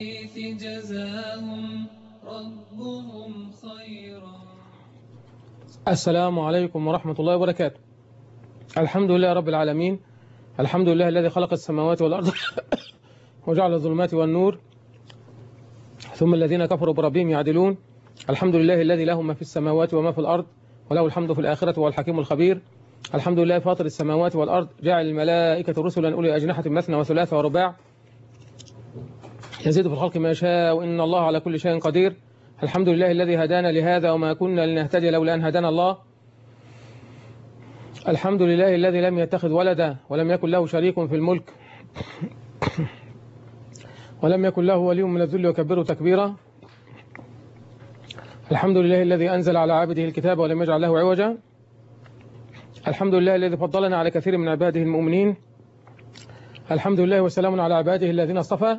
جزاهم ربهم خيرا. السلام عليكم ورحمة الله وبركاته. الحمد لله رب العالمين، الحمد لله الذي خلق السماوات والأرض وجعل الظلمات والنور، ثم الذين كفروا بربهم يعدلون. الحمد لله الذي له ما في السماوات وما في الأرض، وله الحمد في الآخرة وهو الحكيم الخبير. الحمد لله فاطر السماوات والأرض، جعل الملائكة رسلا أولي أجنحة مثنى وثلاث ورباع، يزيد في الخلق ما يشاء وإن الله على كل شيء قدير. الحمد لله الذي هدانا لهذا وما كنا لنهتدي لولا أن هدانا الله. الحمد لله الذي لم يتخذ ولدا ولم يكن له شريك في الملك ولم يكن له ولي من الذل وكبره تكبيرا. الحمد لله الذي أنزل على عبده الكتاب ولم يجعل له عوجا. الحمد لله الذي فضلنا على كثير من عباده المؤمنين. الحمد لله وسلام على عباده الذين اصطفى.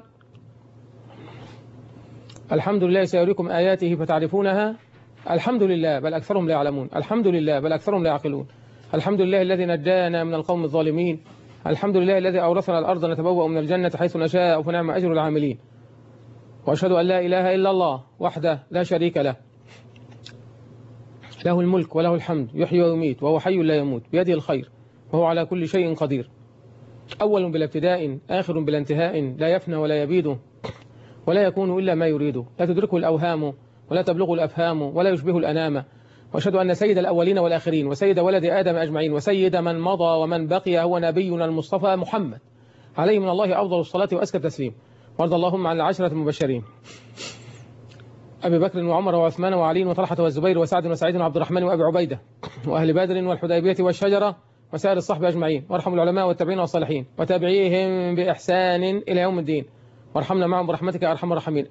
الحمد لله سيريكم آياته فتعرفونها. الحمد لله بل أكثرهم لا يعلمون. الحمد لله بل أكثرهم لا يعقلون. الحمد لله الذي نجانا من القوم الظالمين. الحمد لله الذي أورثنا الأرض نتبوأ من الجنة حيث نشاء فنعم أجر العاملين. وأشهد أن لا إله إلا الله وحده لا شريك له، له الملك وله الحمد، يحيي ويميت وهو حي لا يموت، بيده الخير وهو على كل شيء قدير. أول بلا ابتداء، آخر بلا انتهاء، لا يفنى ولا يبيد ولا يكون إلا ما يريد، لا تدركه الأوهام ولا تبلغه الأفهام ولا يشبه الأنام. وأشهد أن سيد الأولين والآخرين وسيد ولد آدم أجمعين وسيد من مضى ومن بقي هو نبينا المصطفى محمد، عليه من الله أفضل الصلاة وأزكى التسليم. وارض اللهم عن العشرة المبشرين أبي بكر وعمر وعثمان وعلي وطلحة والزبير وسعد وسعيد وعبد الرحمن وأبي عبيدة وأهل بدر والحديبية والشجرة وسائر الصحب أجمعين، وارحم العلماء والتابعين والصالحين وتابعيهم بإحسان إلى يوم الدين، وارحمنا معهم برحمتك يا أرحم الراحمين.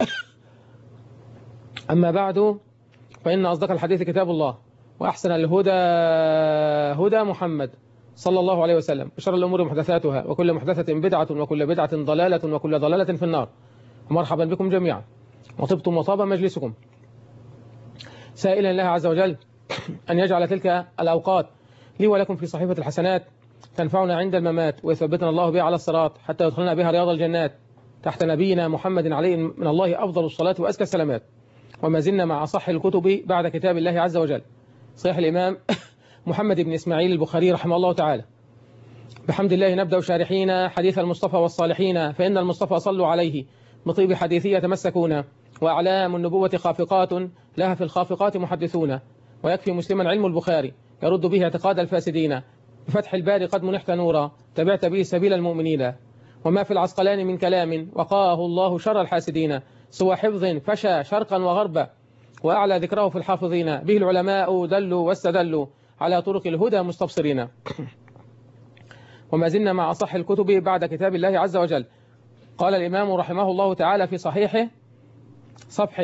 أما بعد، فإن أصدق الحديث كتاب الله، وأحسن الهدى هدى محمد صلى الله عليه وسلم، وشر الأمور محدثاتها، وكل محدثة بدعة، وكل بدعة ضلالة، وكل ضلالة في النار. ومرحبا بكم جميعا، وطبتم وطاب مجلسكم، سائلا الله عز وجل أن يجعل تلك الأوقات لي ولكم في صحيفة الحسنات تنفعنا عند الممات، ويثبتنا الله بها على الصراط حتى يدخلنا بها رياض الجنات تحت نبينا محمد عليه من الله أفضل الصلاة وأزكى السلامات. وما زلنا مع أصح الكتب بعد كتاب الله عز وجل، صحيح الإمام محمد بن إسماعيل البخاري رحمه الله تعالى. بحمد الله نبدأ شارحين حديث المصطفى والصالحين، فإن المصطفى صلوا عليه بطيب حديثه يتمسكون، وأعلام النبوة خافقات لها في الخافقات محدثون، ويكفي مسلما علم البخاري يرد به اعتقاد الفاسدين، بفتح الباري قد منحت نورا تبعت به سبيل المؤمنين، وما في العسقلان من كلام وقاه الله شر الحاسدين، سوى حفظ فشى شرقا وغربا وأعلى ذكره في الحافظين، به العلماء دلوا واستدلوا على طرق الهدى مستبصرين. وما زلنا مع أصح الكتب بعد كتاب الله عز وجل. قال الإمام رحمه الله تعالى في صحيحه صفحة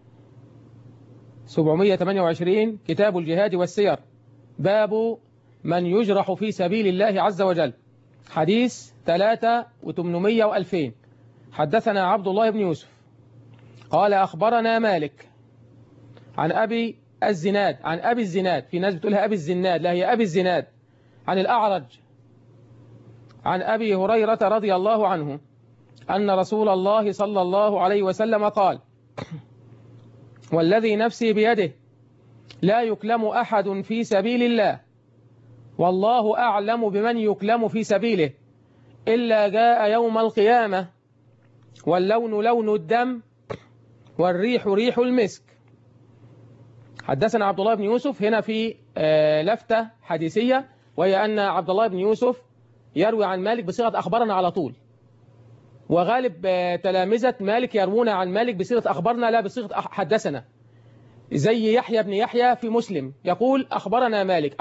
728 كتاب الجهاد والسير، باب من يجرح في سبيل الله عز وجل، حديث 3800 و2000. حدثنا عبد الله بن يوسف قال أخبرنا مالك عن أبي الزناد، في ناس بتقولها أبي الزناد، لا هي أبي الزناد، عن الأعرج عن أبي هريرة رضي الله عنه أن رسول الله صلى الله عليه وسلم قال: والذي نفسي بيده لا يكلم أحد في سبيل الله والله أعلم بمن يكلم في سبيله إلا جاء يوم القيامة واللون لون الدم والريح ريح المسك. حدثنا عبد الله بن يوسف، هنا في لفتة حديثية، وهي أن عبد الله بن يوسف يروي عن مالك بصيغة أخبرنا على طول، وغالب تلامذة مالك يروون عن مالك بصيغة أخبرنا لا بصيغة حدثنا، زي يحيى بن يحيى في مسلم يقول أخبرنا مالك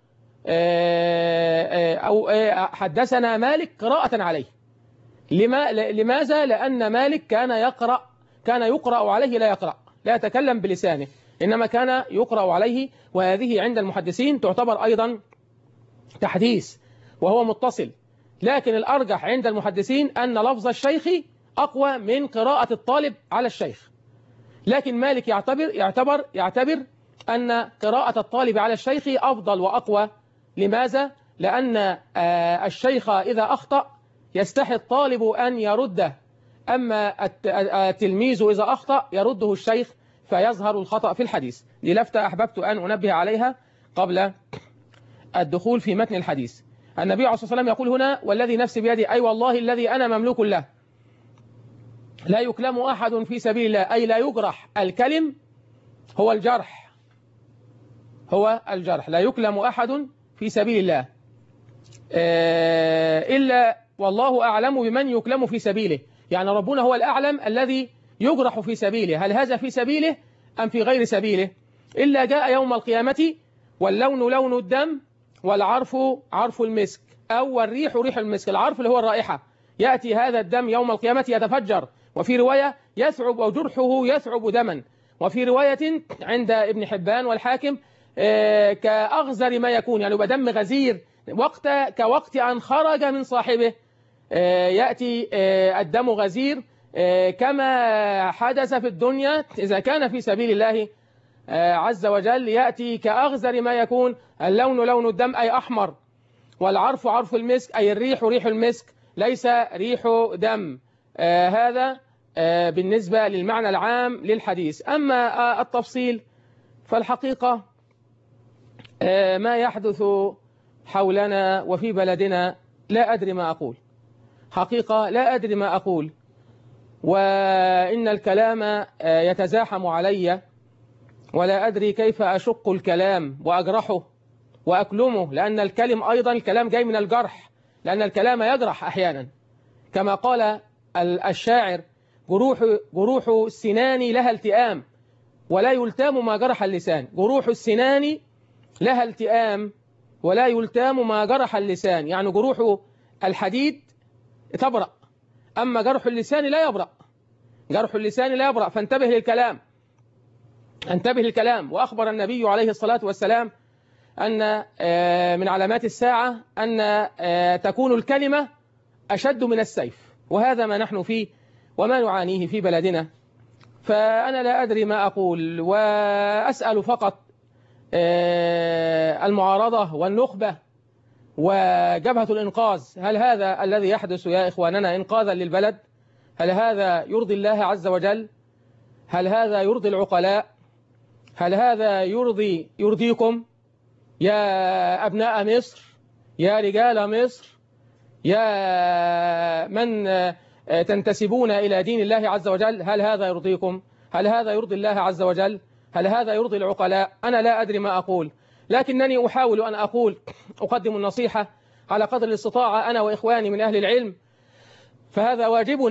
أو حدثنا مالك قراءة عليه. لماذا؟ لأن مالك كان يقرأ عليه لا يقرأ، لا يتكلم بلسانه، إنما كان يقرأ عليه، وهذه عند المحدثين تعتبر أيضا تحديث وهو متصل، لكن الأرجح عند المحدثين أن لفظ الشيخ أقوى من قراءة الطالب على الشيخ، لكن مالك يعتبر أن قراءة الطالب على الشيخ أفضل وأقوى. لماذا؟ لأن الشيخ إذا أخطأ يستحي الطالب أن يرده أما التلميذ إذا أخطأ يرده الشيخ فيظهر الخطأ في الحديث. دي لفتة أحببت أن أنبه عليها قبل الدخول في متن الحديث. النبي عليه الصلاة والسلام يقول هنا: والذي نفسي بيدي، أي والله الذي أنا مملوك له، لا يكلم أحد في سبيل الله، أي لا يجرح. الكلم هو الجرح، هو الجرح. لا يكلم أحد في سبيل الله إلا والله أعلم بمن يكلم في سبيله. يعني ربنا هو الأعلم الذي يجرح في سبيله، هل هذا في سبيله أم في غير سبيله. إلا جاء يوم القيامة واللون لون الدم والعرف عرف المسك، أو الريح ريح المسك. العرف اللي هو الرائحة. يأتي هذا الدم يوم القيامة يتفجر، وفي رواية يثعب وجرحه يثعب دما، وفي رواية عند ابن حبان والحاكم كأغزر ما يكون، يعني يبقى دم غزير كوقت أن خرج من صاحبه. يأتي الدم غزير كما حدث في الدنيا إذا كان في سبيل الله عز وجل. يأتي كأغزر ما يكون. اللون لون الدم أي أحمر، والعرف عرف المسك أي الريح ريح المسك، ليس ريح دم. هذا بالنسبة للمعنى العام للحديث. أما التفصيل فالحقيقة ما يحدث حولنا وفي بلدنا لا أدري ما أقول، حقيقة لا أدري ما أقول، وإن الكلام يتزاحم علي ولا أدري كيف أشق الكلام وأجرحه وأكلمه، لأن الكلم أيضا الكلام جاي من الجرح، لأن الكلام يجرح أحيانا، كما قال الشاعر: جروح السنان لها التئام ولا يلتام ما جرح اللسان. جروح السنان لها التئام ولا يلتام ما جرح اللسان، يعني جروح الحديد تبرأ، أما جرح اللسان لا يبرأ، جرح اللسان لا يبرأ. فانتبه للكلام، انتبه للكلام. وأخبر النبي عليه الصلاة والسلام أن من علامات الساعة أن تكون الكلمة أشد من السيف، وهذا ما نحن فيه وما نعانيه في بلدنا. فأنا لا أدري ما أقول، وأسأل فقط المعارضة والنخبة وجبهة الإنقاذ: هل هذا الذي يحدث يا إخواننا إنقاذا للبلد؟ هل هذا يرضي الله عز وجل؟ هل هذا يرضي العقلاء؟ هل هذا يرضيكم يا أبناء مصر، يا رجال مصر، يا من تنتسبون إلى دين الله عز وجل؟ هل هذا يرضيكم؟ هل هذا يرضي الله عز وجل؟ هل هذا يرضي العقلاء؟ أنا لا أدري ما أقول، لكنني أحاول أن أقدم النصيحة على قدر الاستطاعة أنا وإخواني من أهل العلم. فهذا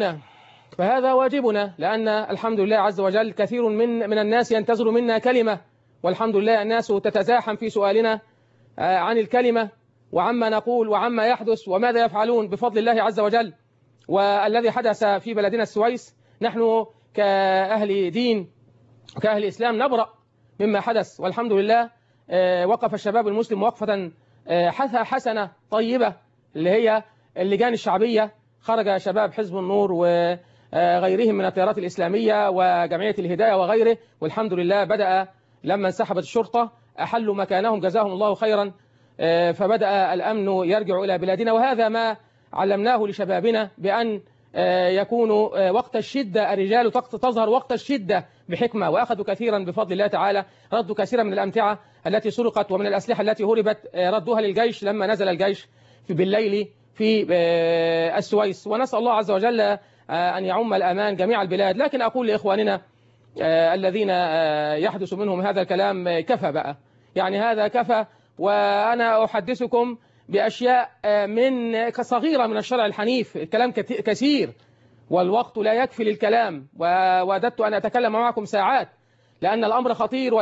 واجبنا، لأن الحمد لله عز وجل كثير من الناس ينتظر منا كلمة، والحمد لله الناس تتزاحم في سؤالنا عن الكلمة وعما نقول وعما يحدث وماذا يفعلون بفضل الله عز وجل. والذي حدث في بلدنا السويس، نحن كأهل دين وكأهل إسلام نبرأ مما حدث، والحمد لله وقف الشباب المسلم وقفة حسنة طيبة، اللي هي اللجان الشعبية. خرج شباب حزب النور وغيرهم من التيارات الإسلامية وجمعية الهداية وغيره، والحمد لله بدأ لما انسحبت الشرطة أحلوا مكانهم جزاهم الله خيرا، فبدأ الأمن يرجع إلى بلادنا. وهذا ما علمناه لشبابنا، بأن يكونوا وقت الشدة الرجال تظهر وقت الشدة بحكمة، وأخذوا كثيرا بفضل الله تعالى، ردوا كثيرا من الأمتعة التي سرقت ومن الأسلحة التي هربت ردوها للجيش لما نزل الجيش بالليل في السويس. ونسأل الله عز وجل أن يعم الأمان جميع البلاد. لكن أقول لإخواننا الذين يحدث منهم هذا الكلام: كفى بقى، يعني هذا كفى. وأنا أحدثكم بأشياء صغيرة من الشرع الحنيف، الكلام كثير والوقت لا يكفي للكلام، ووددت أن أتكلم معكم ساعات، لأن الأمر خطير،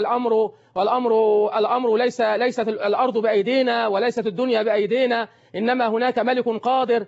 والأمر ليست الأرض بأيدينا وليست الدنيا بأيدينا، إنما هناك ملك قادر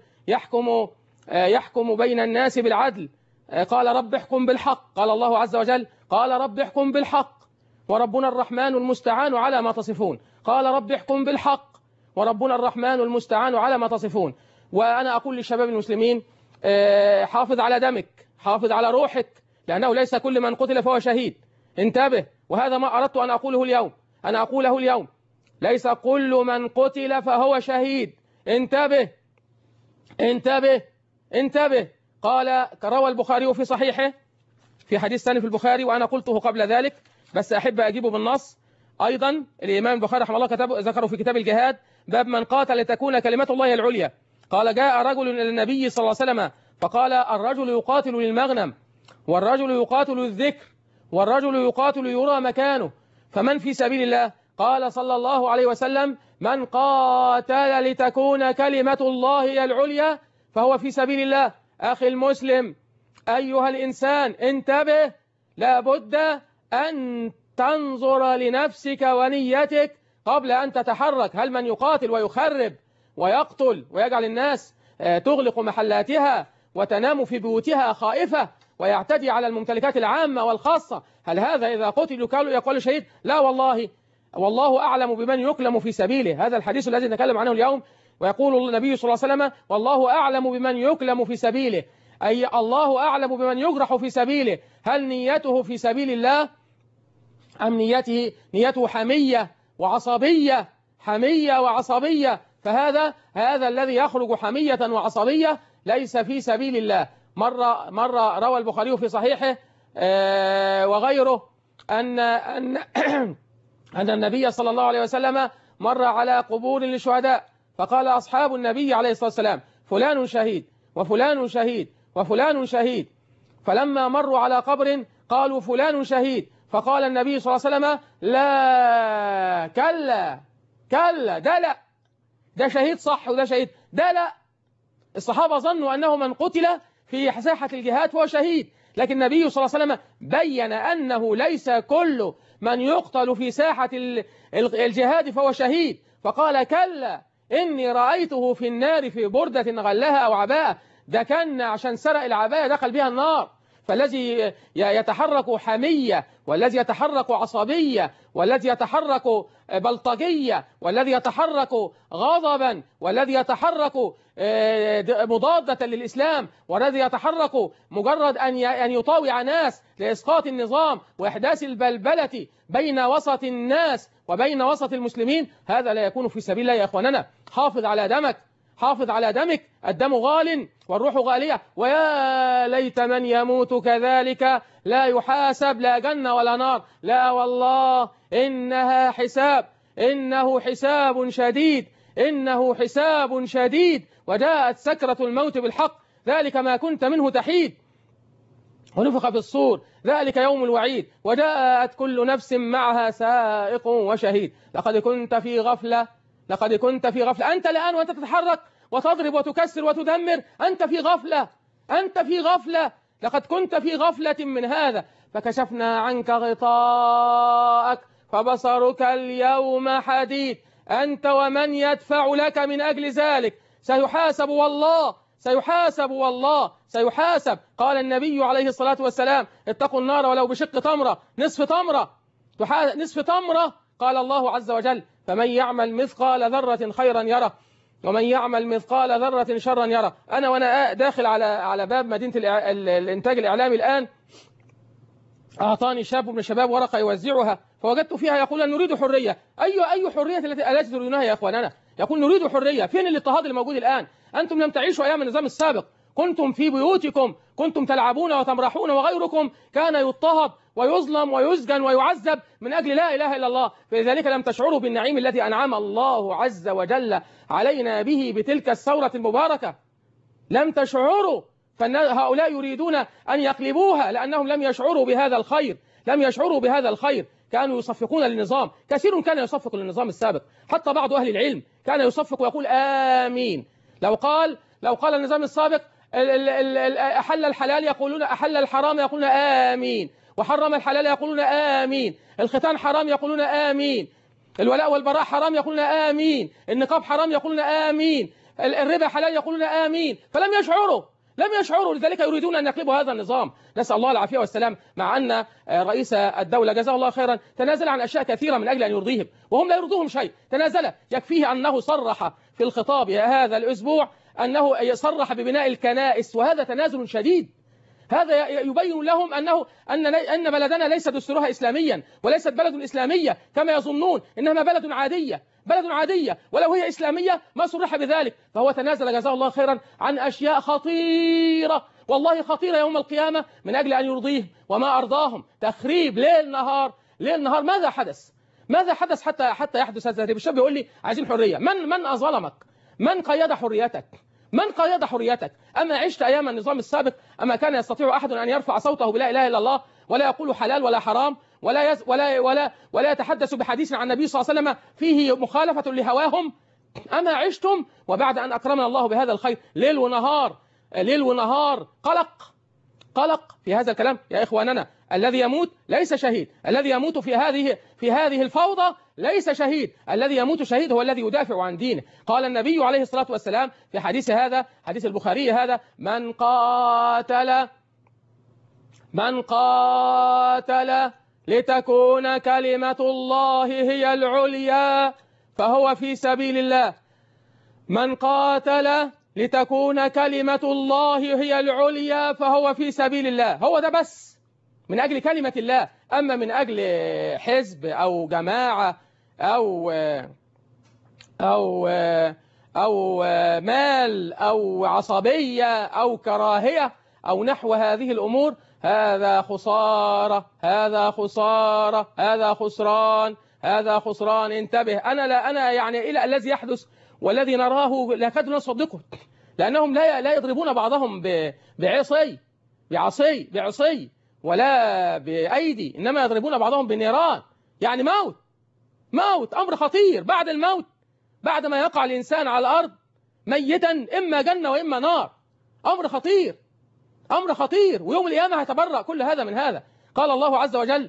يحكم بين الناس بالعدل. قال: رب احكم بالحق. قال الله عز وجل: قال: رب احكم بالحق وربنا الرحمن المستعان على ما تصفون. قال: رب احكم بالحق وربنا الرحمن المستعان على ما تصفون. وأنا أقول للشباب المسلمين: حافظ على دمك، حافظ على روحك، لأنه ليس كل من قتل فهو شهيد. انتبه، وهذا ما أردت أن أقوله اليوم، أنا أقوله اليوم: ليس كل من قتل فهو شهيد. انتبه انتبه انتبه. قال روى البخاري في صحيحه في حديث ثاني في البخاري، وأنا قلته قبل ذلك بس أحب أجيبه بالنص. أيضا الإمام البخاري رحمه الله ذكره في كتاب الجهاد باب من قاتل لتكون كلمة الله العليا. قال جاء رجل إلى النبي صلى الله عليه وسلم فقال الرجل يقاتل للمغنم، والرجل يقاتل للذكر، والرجل يقاتل يرى مكانه، فمن في سبيل الله؟ قال صلى الله عليه وسلم من قاتل لتكون كلمة الله العليا فهو في سبيل الله. أخي المسلم أيها الإنسان انتبه، لابد أن تنظر لنفسك ونيتك قبل أن تتحرك. هل من يقاتل ويخرب ويقتل ويجعل الناس تغلق محلاتها وتنام في بيوتها خائفة ويعتدي على الممتلكات العامة والخاصة، هل هذا إذا قتل يقال شهيد؟ لا والله، والله أعلم بمن يكلم في سبيله. هذا الحديث الذي نتكلم عنه اليوم، ويقول النبي صلى الله عليه وسلم والله أعلم بمن يكلم في سبيله، أي الله أعلم بمن يجرح في سبيله. هل نيته في سبيل الله أم نيته حمية وعصبية؟ حمية وعصبية، هذا الذي يخرج حمية وعصبية ليس في سبيل الله. مرة روى البخاري في صحيحه وغيره أن النبي صلى الله عليه وسلم مر على قبور للشهداء فقال أصحاب النبي عليه الصلاة والسلام فلان شهيد وفلان شهيد وفلان شهيد، فلما مروا على قبر قالوا فلان شهيد، فقال النبي صلى الله عليه وسلم لا كلا ده لا، ده شهيد صح وده شهيد، ده لا. الصحابة ظنوا أنه من قتل في ساحة الجهاد فهو شهيد، لكن النبي صلى الله عليه وسلم بين أنه ليس كل من يقتل في ساحة الجهاد فهو شهيد، فقال كلا إني رأيته في النار في بردة غلها أو عباءة، ده كان عشان سرق العباية دخل بها النار. فالذي يتحرك حمية، والذي يتحرك عصبية، والذي يتحرك بلطجية، والذي يتحرك غضبا، والذي يتحرك مضادة للإسلام، والذي يتحرك مجرد أن يطاوع ناس لإسقاط النظام وإحداث البلبلة بين وسط الناس وبين وسط المسلمين، هذا لا يكون في سبيل الله يا إخواننا. حافظ على دمك، حافظ على دمك، الدم غال والروح غالية، ويا ليت من يموت كذلك لا يحاسب لا جنة ولا نار، لا والله إنها حساب، إنه حساب شديد، إنه حساب شديد، وجاءت سكرة الموت بالحق، ذلك ما كنت منه تحيد، ونفخ في الصور، ذلك يوم الوعيد، وجاءت كل نفس معها سائق وشهيد. لقد كنت في غفلة، لقد كنت في غفلة، أنت الآن وأنت تتحرك وتضرب وتكسر وتدمر، أنت في غفلة، أنت في غفلة، لقد كنت في غفلة من هذا، فكشفنا عنك غطاءك فبصرك اليوم حديد، أنت ومن يدفع لك من أجل ذلك سيحاسب والله، سيحاسب والله، سيحاسب. قال النبي عليه الصلاة والسلام اتقوا النار ولو بشق تمرة، نصف تمرة، نصف تمرة. قال الله عز وجل فمن يعمل مثقال ذرة خيرا يره ومن يعمل مثقال ذرة شرا يره. وأنا داخل على باب مدينة الإنتاج الإعلامي الآن، أعطاني شاب من الشباب ورقة يوزعها، فوجدت فيها يقول نريد حرية. أي حرية التي تريدونها يا أخواننا؟ يقول نريد حرية. فين الاضطهاد الموجود الآن؟ أنتم لم تعيشوا أيام النظام السابق، كنتم في بيوتكم، كنتم تلعبون وتمرحون، وغيركم كان يضطهد ويظلم ويسجن ويعذب من أجل لا إله إلا الله، فلذلك لم تشعروا بالنعيم الذي أنعم الله عز وجل علينا به بتلك الثورة المباركة، لم تشعروا. فهؤلاء يريدون أن يقلبوها لأنهم لم يشعروا بهذا الخير، لم يشعروا بهذا الخير، كانوا يصفقون للنظام، كثير كان يصفق للنظام السابق، حتى بعض أهل العلم كان يصفق ويقول آمين. لو قال النظام السابق أحل الحلال يقولون أحل الحرام يقولون آمين، وحرم الحلال يقولون آمين، الختان حرام يقولون آمين، الولاء والبراء حرام يقولون آمين، النقاب حرام يقولون آمين، الربا حلال يقولون آمين، فلم يشعروا، لذلك يريدون أن يقلبوا هذا النظام. نسأل الله العافية والسلام. مع أن رئيس الدولة جزاه الله خيرا تنازل عن أشياء كثيرة من أجل أن يرضيهم، وهم لا يرضوهم شيء، تنازل. يكفيه أنه صرح في الخطاب هذا الأسبوع أنه صرح ببناء الكنائس، وهذا تنازل شديد. هذا يبين لهم أن بلدنا ليس دستورها إسلاميا وليست بلد إسلامية كما يظنون، إنما بلد عادية، بلد عادية ولو هي إسلامية ما صرح بذلك، فهو تنازل جزاه الله خيرا عن أشياء خطيرة والله خطيرة يوم القيامة من أجل أن يرضيه وما أرضاهم. تخريب ليل نهار ليل نهار. ماذا حدث؟ ماذا حدث حتى يحدث هذا التهريب؟ الشاب يقول لي عايزين حرية. من أظلمك؟ من قيد حريتك؟ من قيد حريتك؟ أما عشت أيام النظام السابق أما كان يستطيع أحد أن يرفع صوته بلا إله إلا الله ولا يقول حلال ولا حرام ولا يتحدث بحديث عن النبي صلى الله عليه وسلم فيه مخالفة لهواهم؟ أما عشتم وبعد أن أكرمنا الله بهذا الخير ليل ونهار ليل ونهار قلق في هذا الكلام يا إخواننا. الذي يموت ليس شهيد، الذي يموت في هذه الفوضى ليس شهيد، الذي يموت شهيد هو الذي يدافع عن دينه. قال النبي عليه الصلاة والسلام في حديث البخاري هذا: من قاتل لتكون كلمة الله هي العليا فهو في سبيل الله. من قاتل لتكون كلمة الله هي العليا فهو في سبيل الله. هو ده بس من أجل كلمة الله. أما من أجل حزب أو جماعة أو مال أو عصبية أو كراهية أو نحو هذه الأمور، هذا خسارة، هذا خسارة، هذا خسران. انتبه. أنا يعني إلى الذي يحدث والذي نراه لا نكاد نصدقه، لأنهم لا يضربون بعضهم بعصي ولا بأيدي، إنما يضربون بعضهم بنيران. يعني موت أمر خطير. بعد الموت، بعد ما يقع الإنسان على الأرض ميتا إما جنة وإما نار، أمر خطير. ويوم القيامة هيتبرأ كل هذا من هذا. قال الله عز وجل: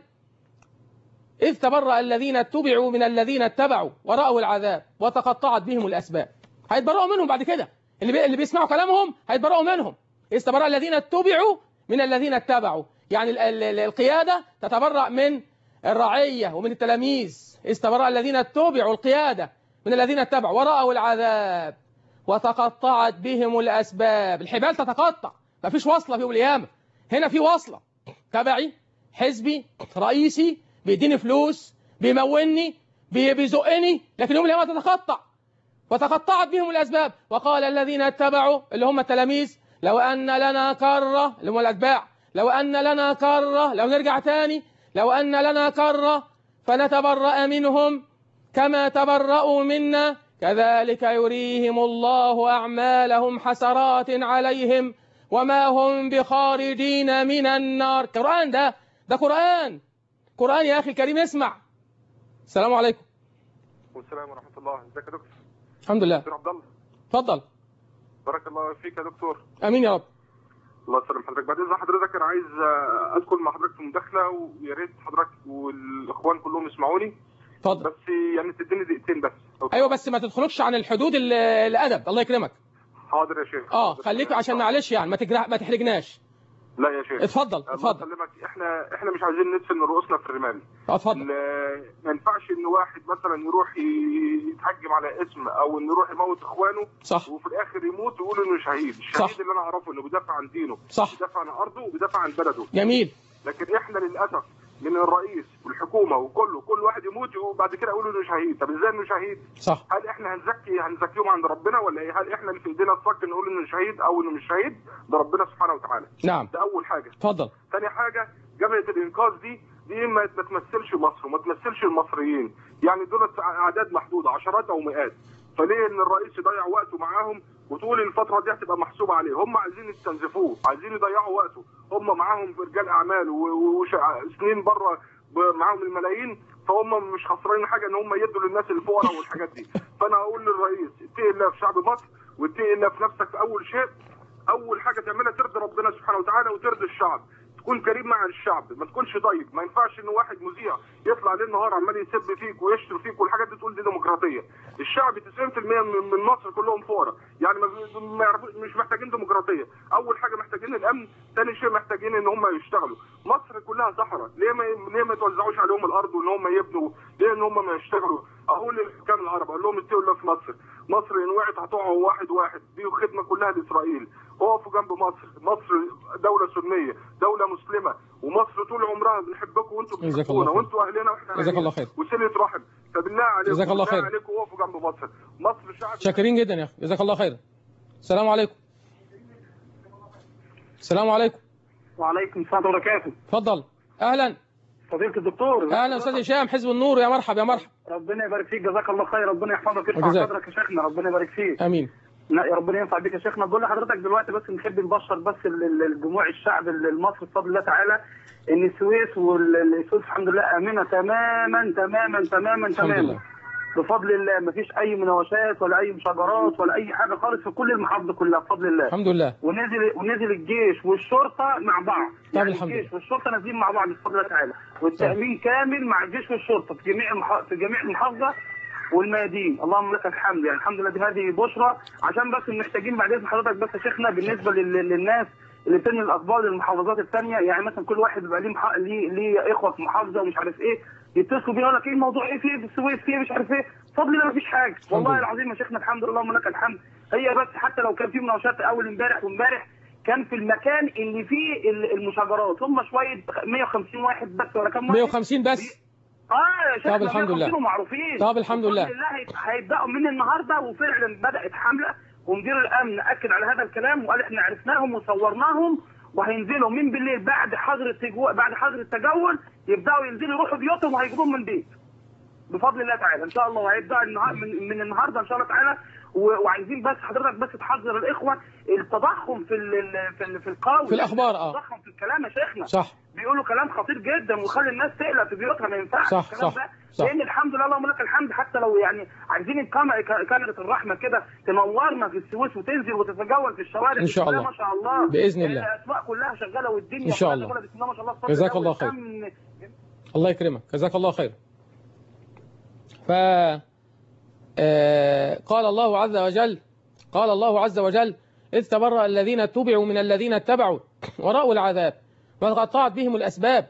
إذ تبرأ الذين اتبعوا من الذين اتبعوا ورأوا العذاب وتقطعت بهم الأسباب. هيتبرأوا منهم بعد كده، اللي بيسمعوا كلامهم هيتبرأوا منهم. إذ تبرأ الذين اتبعوا من الذين اتبعوا، يعني القيادة تتبرأ من الرعية ومن التلاميذ. إذ تبرأ الذين اتبعوا، القيادة، من الذين اتبعوا ورأوا العذاب وتقطعت بهم الأسباب. الحبال تتقطع، ما فيش وصلة في يوم القيامة. هنا في وصلة، تبعي، حزبي، رئيسي، بيديني فلوس، بيموني، بيزقني، لكن يوم القيامة تتقطع وتقطعت بهم الأسباب. وقال الذين اتبعوا اللي هم التلاميذ: لو أن لنا كرة، اللي هم الأتباع، لو أن لنا كرة، لو نرجع تاني، لو أن لنا كرة فنتبرأ منهم كما تبرأوا منا كذلك يريهم الله أعمالهم حسرات عليهم وما هم بخارجين من النار. قرآن ده قرآن يا أخي الكريم. اسمع. السلام عليكم. والسلام ورحمة الله. ازيك يا دكتور؟ الحمد لله. دكتور عبد الله. اتفضل. بارك الله فيك يا دكتور. امين يا رب. الله يسلم حضرتك. بعد اذن حضرتك انا عايز ادخل مع حضرتك في مداخله، ويا ريت حضرتك والاخوان كلهم يسمعوني. اتفضل. بس يعني تديني دقيقتين بس. ايوه بس ما تدخلوش عن الحدود الادب، الله يكرمك. حاضر يا شيخ. خليك عشان معلش يعني ما تحرجناش. لا يا شيخ. اتفضل. الله يسلمك. احنا مش عايزين ندفن رؤوسنا في الرمال. اتفضل. ما ينفعش ان واحد مثلا يروح يتهجم على اسم او انه يروح يموت اخوانه، صح، وفي الاخر يموت ويقول انه شهيد. الشهيد صح. اللي انا اعرفه انه بيدافع عن دينه، صح، بيدافع عن ارضه وبيدافع عن بلده. جميل. لكن احنا للاسف من الرئيس والحكومه كل واحد يموت وبعد كده يقولوا انه شهيد. طب ازاي انه شهيد؟ صح. هل احنا هنزكيهم عند ربنا ولا ايه؟ هل احنا اللي في ايدينا الصك نقول انه شهيد او انه مش شهيد؟ ده ربنا سبحانه وتعالى. نعم. ده اول حاجه. اتفضل. ثاني حاجه، جبهه الانقاذ دي ما تمثلش مصر وما تمثلش المصريين. يعني دول اعداد محدوده، عشرات او مئات. فليه ان الرئيس يضيع وقته معاهم وطول الفتره دي هتبقى محسوبه عليه؟ هم عايزين يستنزفوه، عايزين يضيعوا وقته. هم معاهم رجال اعمال وسنين بره معاهم الملايين، فهم مش خسرانين حاجه ان هم يدوا للناس الفقراء والحاجات دي. فانا اقول للرئيس: اتقي الله في شعب مصر واتقي الله في نفسك. في اول شيء، اول حاجه تعملها ترضي ربنا سبحانه وتعالى وترضي الشعب. تكون كريم مع الشعب، ما تكونش ضيق. ما ينفعش ان واحد مذيع يطلع ليل نهار عمال يسب فيك ويشتم فيك والحاجات دي تقول دي ديمقراطيه. الشعب 90% من مصر كلهم فقراء، يعني مش محتاجين ديمقراطيه. اول حاجه محتاجين الامن، ثاني شيء محتاجين ان هم يشتغلوا. مصر كلها صحراء، ليه ما يتوزعوش عليهم الارض وان هم يبنوا؟ ليه ان هم ما يشتغلوا؟ اقول للحكام العرب، اقول لهم اتقوا الله في مصر ان وقعت هتقعوا واحد. دي خدمه كلها لاسرائيل. اقفوا جنب مصر. مصر دوله سنيه، دوله مسلمه، ومصر طول عمرها بنحبكم وانتم بتحبونا وانتم اهلنا واحنا جزاك الله خير. وصله رحم. فبالله عليكم جزاك الله خير. عليكم وقفوا جنب مصر. مصر شعب. شاكرين جدا يا اخي، جزاك الله خير. السلام عليكم. السلام عليكم. وعليكم السلام ورحمه الله وبركاته. اتفضل. اهلا فضيله الدكتور. اهلا استاذ هشام حزب النور، يا مرحب يا مرحب. ربنا يبارك فيك، جزاك الله خير، ربنا يحفظك ويرفع قدرك يا شيخنا، ربنا يبارك فيك. امين. لا يا ربنا ينفع بك يا شيخنا. بقول لحضرتك دلوقتي بس نحب نبشر بس الجموع الشعب المصري بفضل الله تعالى ان السويس والسويس الحمد لله امنه تماما تماما تماما تماما بفضل الله. ما فيش اي مناوشات ولا اي مشاجرات ولا اي حاجه خالص في كل المحافظه كلها بفضل الله الحمد لله. ونزل الجيش والشرطه مع بعض، يعني الجيش والشرطه نازلين مع بعض بفضل الله تعالى، والتامين كامل مع الجيش والشرطه في جميع المحافظه والميادين. اللهم لك الحمد، يعني الحمد لله. دي هذه بشرى. عشان بس محتاجين بعد اذن حضرتك بس يا شيخنا بالنسبه للناس اللي بتنقل الاخبار للمحافظات الثانيه، يعني مثلا كل واحد بيبقى ليه اخوه في محافظه ومش عارف ايه، يتصلوا بيه يقول لك ايه الموضوع، ايه في السويس، في مش عارف ايه. بفضل الله ما فيش حاجه والله العظيم يا شيخنا، الحمد لله اللهم لك الحمد. هي بس حتى لو كان في مناوشات اول امبارح وامبارح كان في المكان اللي فيه المشاجرات هم شويه 150 واحد بس ولا كام واحد؟ 150 بس. يا شيخنا. طب الحمد لله. معروفين. طب الحمد لله. هيبداوا من النهارده، وفعلا بدات حمله، ومدير الامن اكد على هذا الكلام وقال احنا عرفناهم وصورناهم، وهينزلوا من بالليل بعد حظر التجول يبداوا ينزلوا يروحوا بيوتهم وهيجيبوهم من بيت بفضل الله تعالى ان شاء الله. وهيبدا من النهارده ان شاء الله تعالى. وعايزين بس حضرتك بس تحذر الاخوه التضخم في القول، في الاخبار. التضخم في الكلام يا شيخنا. صح. بيقولوا كلام خطير جدا ويخلي الناس تقلق في بيوتها، ما ينفعش صح الكلام ده. لان الحمد لله اللهم لك الحمد، حتى لو يعني عايزين كاميرا الرحمه كده تنورنا في السويس وتنزل وتتجول في الشوارع ان شاء الله ما شاء الله باذن الله. الاسواق كلها شغاله والدنيا ان شاء الله. بسم الله ما شاء الله. جزاك الله خير. الله يكرمك، جزاك الله خير. ف قال الله عز وجل إذ تبرأ الذين اتبعوا من الذين اتبعوا ورأوا العذاب وقطعت بهم الأسباب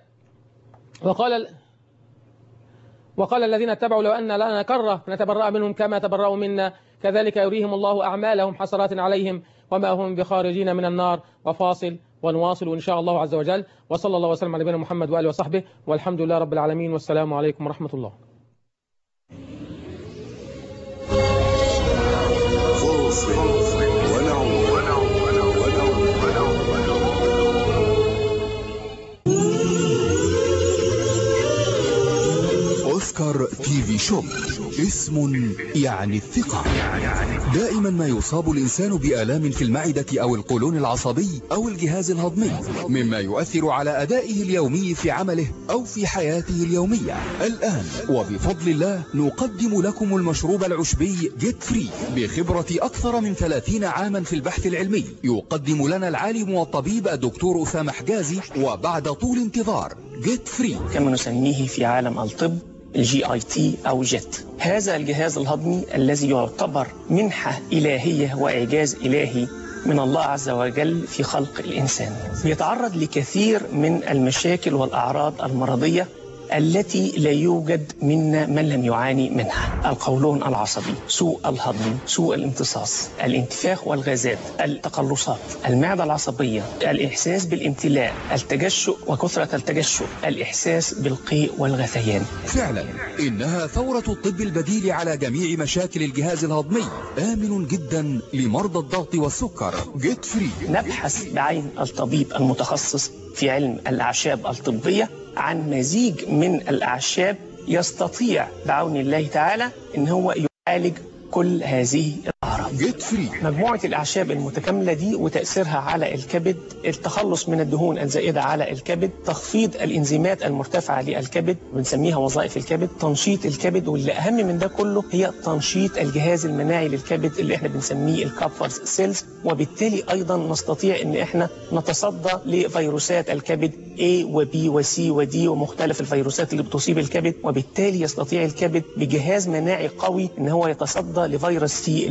وقال الذين اتبعوا لو أن لنا كرة نتبرأ منهم كما تبرأوا منا كذلك يريهم الله أعمالهم حسرات عليهم وما هم بخارجين من النار. وفاصل ونواصل إن شاء الله عز وجل. وصلى الله وسلم على نبينا محمد وآله وصحبه والحمد لله رب العالمين والسلام عليكم ورحمة الله. أوسكار تي في شوب اسم يعني الثقة. دائما ما يصاب الإنسان بآلام في المعدة أو القولون العصبي أو الجهاز الهضمي مما يؤثر على أدائه اليومي في عمله أو في حياته اليومية. الآن وبفضل الله نقدم لكم المشروب العشبي جيت فري بخبرة أكثر من 30 عاما في البحث العلمي. يقدم لنا العالم والطبيب الدكتور أسامة حجازي وبعد طول انتظار جيت فري كما نسميه في عالم الطب الGIT أو جيت. هذا الجهاز الهضمي الذي يعتبر منحة إلهية وإعجاز إلهي من الله عز وجل في خلق الإنسان، يتعرض لكثير من المشاكل والأعراض المرضية التي لا يوجد منا من لم يعاني منها: القولون العصبي، سوء الهضم، سوء الامتصاص، الانتفاخ والغازات، التقلصات، المعدة العصبية، الإحساس بالامتلاء، التجشؤ وكثرة التجشؤ، الإحساس بالقيء والغثيان. فعلا إنها ثورة الطب البديل على جميع مشاكل الجهاز الهضمي، آمن جدا لمرضى الضغط والسكر. جيت فري. نبحث بعين الطبيب المتخصص في علم الأعشاب الطبية عن مزيج من الأعشاب يستطيع بعون الله تعالى إن هو يعالج كل هذه الأعراض. جيت فري. مجموعة الأعشاب المتكاملة دي وتأثيرها على الكبد، التخلص من الدهون الزائدة على الكبد، تخفيض الإنزيمات المرتفعة للكبد بنسميها وظائف الكبد، تنشيط الكبد، واللي أهم من ده كله هي تنشيط الجهاز المناعي للكبد اللي احنا بنسميه الكابفرز سيلز، وبالتالي أيضا نستطيع إن احنا نتصدى لفيروسات الكبد A و B و C و D ومختلف الفيروسات اللي بتصيب الكبد، وبالتالي يستطيع الكبد بجهاز مناعي قوي إن هو يتصدى لفيروس C اللي احنا بنسميه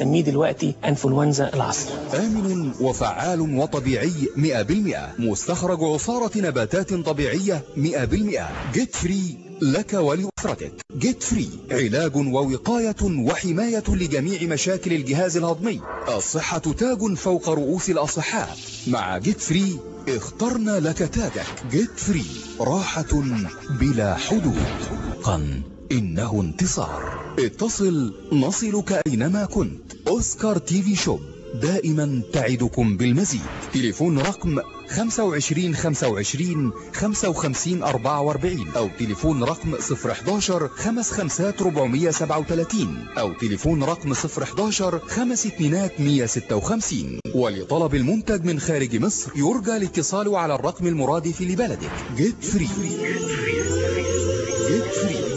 بنسميه دلوقتي انفلونزا العصر. آمن وفعال وطبيعي 100%، مستخرج عصارة نباتات طبيعية 100%، جيت فري لك ولأسرتك. جيت فري علاج ووقاية وحماية لجميع مشاكل الجهاز الهضمي. الصحة تاج فوق رؤوس الأصحاء. مع جيت فري اخترنا لك تاجك. جيت فري راحة بلا حدود. إنه انتصار. اتصل نصلك أينما كنت. أوسكار تي في شوب دائما تعدكم بالمزيد. تليفون رقم 25 25 55 44 أو تليفون رقم 011 55 437 أو تليفون رقم 011 52 156. ولطلب المنتج من خارج مصر يرجى الاتصال على الرقم المرادف لبلدك. جيت فري. جيت فري.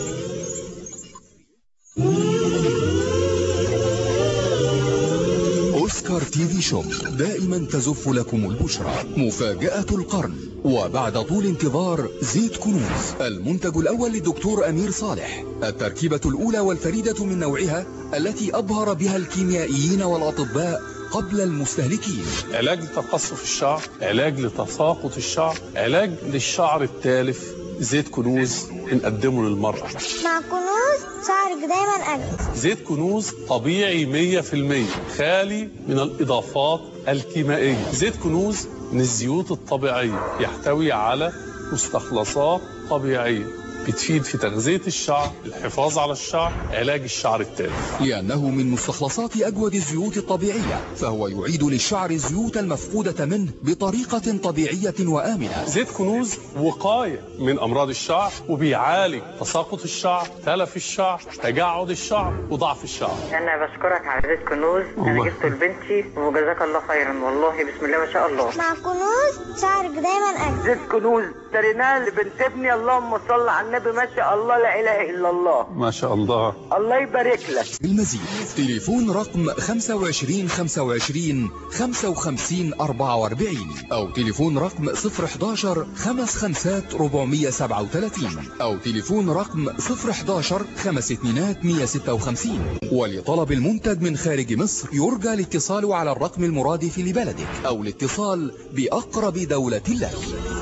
أوسكار تي في شوب دائما تزف لكم البشرى. مفاجأة القرن وبعد طول انتظار زيت كنوز، المنتج الأول للدكتور أمير صالح، التركيبة الأولى والفريدة من نوعها التي أبهر بها الكيميائيين والأطباء قبل المستهلكين. علاج لتقصف الشعر، علاج لتساقط الشعر، علاج للشعر التالف. زيت كنوز بنقدمه للمرأة. مع كنوز شعرك دايما أجمل. زيت كنوز طبيعي 100%، خالي من الإضافات الكيميائية. زيت كنوز من الزيوت الطبيعية، يحتوي على مستخلصات طبيعية بتفيد في تغذية الشعر، الحفاظ على الشعر، علاج الشعر التالف. لأنه من مستخلصات أجود الزيوت الطبيعية، فهو يعيد للشعر الزيوت المفقودة منه بطريقة طبيعية وآمنة. زيت كنوز وقاية من أمراض الشعر، وبيعالج تساقط الشعر، تلف الشعر، تجعد الشعر، وضعف الشعر. أنا بشكرك على زيت كنوز، أنا جبته لبنتي وجزاك الله خيرا، والله بسم الله ما شاء الله. مع كنوز شعرك دايما أجمل. زيت كنوز اشتريناه لبنت ابني، اللهم صل على النبي، ما شاء الله لا اله الا الله. ما شاء الله. الله يبارك لك. المزيد تليفون رقم 25 25 55 44 أو تليفون رقم 011 55 437 أو تليفون رقم 011 52 156. ولطلب المنتج من خارج مصر يرجى الاتصال على الرقم المرادف لبلدك أو الاتصال بأقرب دولة لك.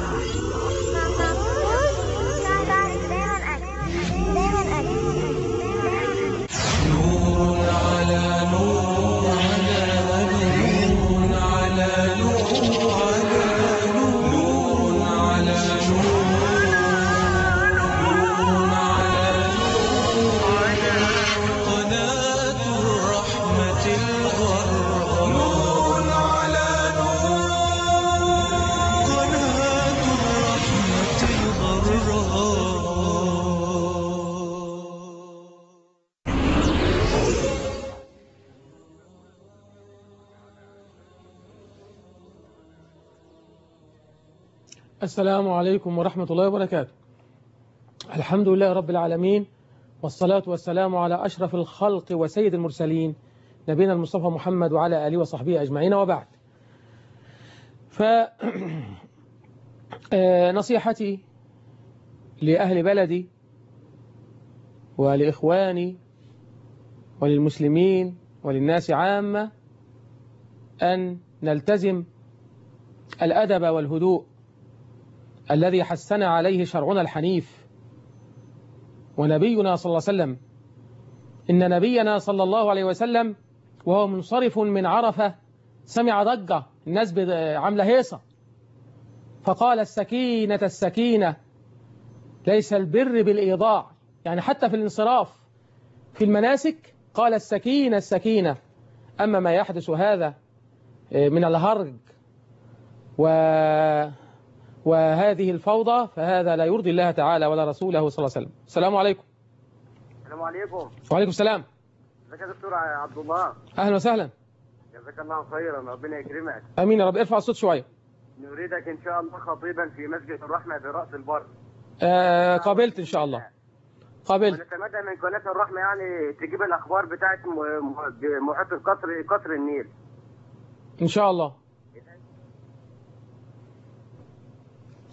السلام عليكم ورحمة الله وبركاته. الحمد لله رب العالمين، والصلاة والسلام على أشرف الخلق وسيد المرسلين نبينا المصطفى محمد وعلى آله وصحبه أجمعين، وبعد. نصيحتي لأهل بلدي ولإخواني وللمسلمين وللناس عامة أن نلتزم الأدب والهدوء الذي حثنا عليه شرعنا الحنيف ونبينا صلى الله عليه وسلم. إن نبينا صلى الله عليه وسلم وهو منصرف من عرفة سمع ضجة، الناس عاملة هيصة، فقال: السكينة السكينة، ليس البر بالإيضاع. يعني حتى في الانصراف في المناسك قال: السكينة السكينة. أما ما يحدث هذا من الهرج وهذه الفوضى فهذا لا يرضي الله تعالى ولا رسوله صلى الله عليه وسلم. السلام عليكم. السلام عليكم. وعليكم السلام. ازيك يا دكتور عبد الله؟ اهلا وسهلا. جزاك الله خيرا، ربنا يكرمك. امين يا رب. ارفع الصوت شويه. نريدك ان شاء الله خطيبا في مسجد الرحمه براس البر. قابلت ان شاء الله. قابلت. ونتمنى من قناه الرحمه يعني تجيب الاخبار بتاعت محيط قصر النيل ان شاء الله.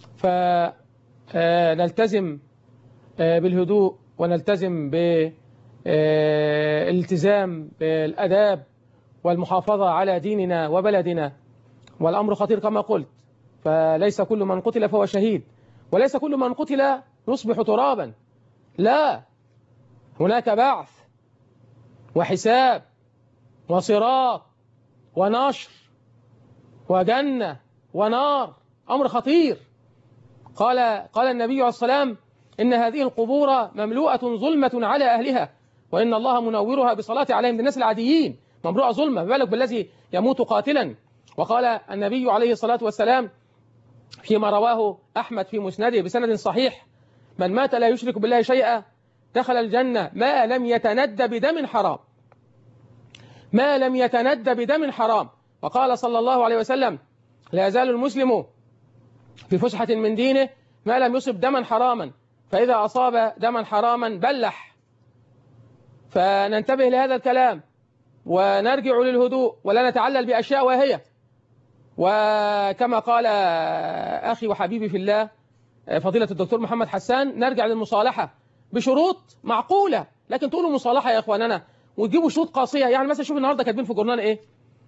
فنلتزم بالهدوء ونلتزم الالتزام بالأداب والمحافظة على ديننا وبلدنا، والأمر خطير كما قلت. فليس كل من قتل فهو شهيد، وليس كل من قتل يصبح ترابا، لا، هناك بعث وحساب وصراط ونشر وجنة ونار، أمر خطير. قال النبي عليه الصلاة والسلام إن هذه القبور مملوءة ظلمة على أهلها، وإن الله منورها بصلاة عليهم. الناس العاديين مملوءة ظلمة، ما بالك بالذي يموت قاتلا. وقال النبي عليه الصلاة والسلام فيما رواه أحمد في مسنده بسند صحيح: من مات لا يشرك بالله شيئا دخل الجنة ما لم يتندى بدم حرام، ما لم يتندى بدم حرام. وقال صلى الله عليه وسلم: لا يزال المسلم في فسحة من دينه ما لم يصب دما حراما، فإذا أصاب دما حراما بلح. فننتبه لهذا الكلام ونرجع للهدوء ولا نتعلل بأشياء واهية. وكما قال أخي وحبيبي في الله فضيلة الدكتور محمد حسان، نرجع للمصالحة بشروط معقولة. لكن تقولوا مصالحة يا إخواننا وتجيبوا شروط قاسية. يعني مثلا شوف النهاردة كاتبين في جورنال إيه؟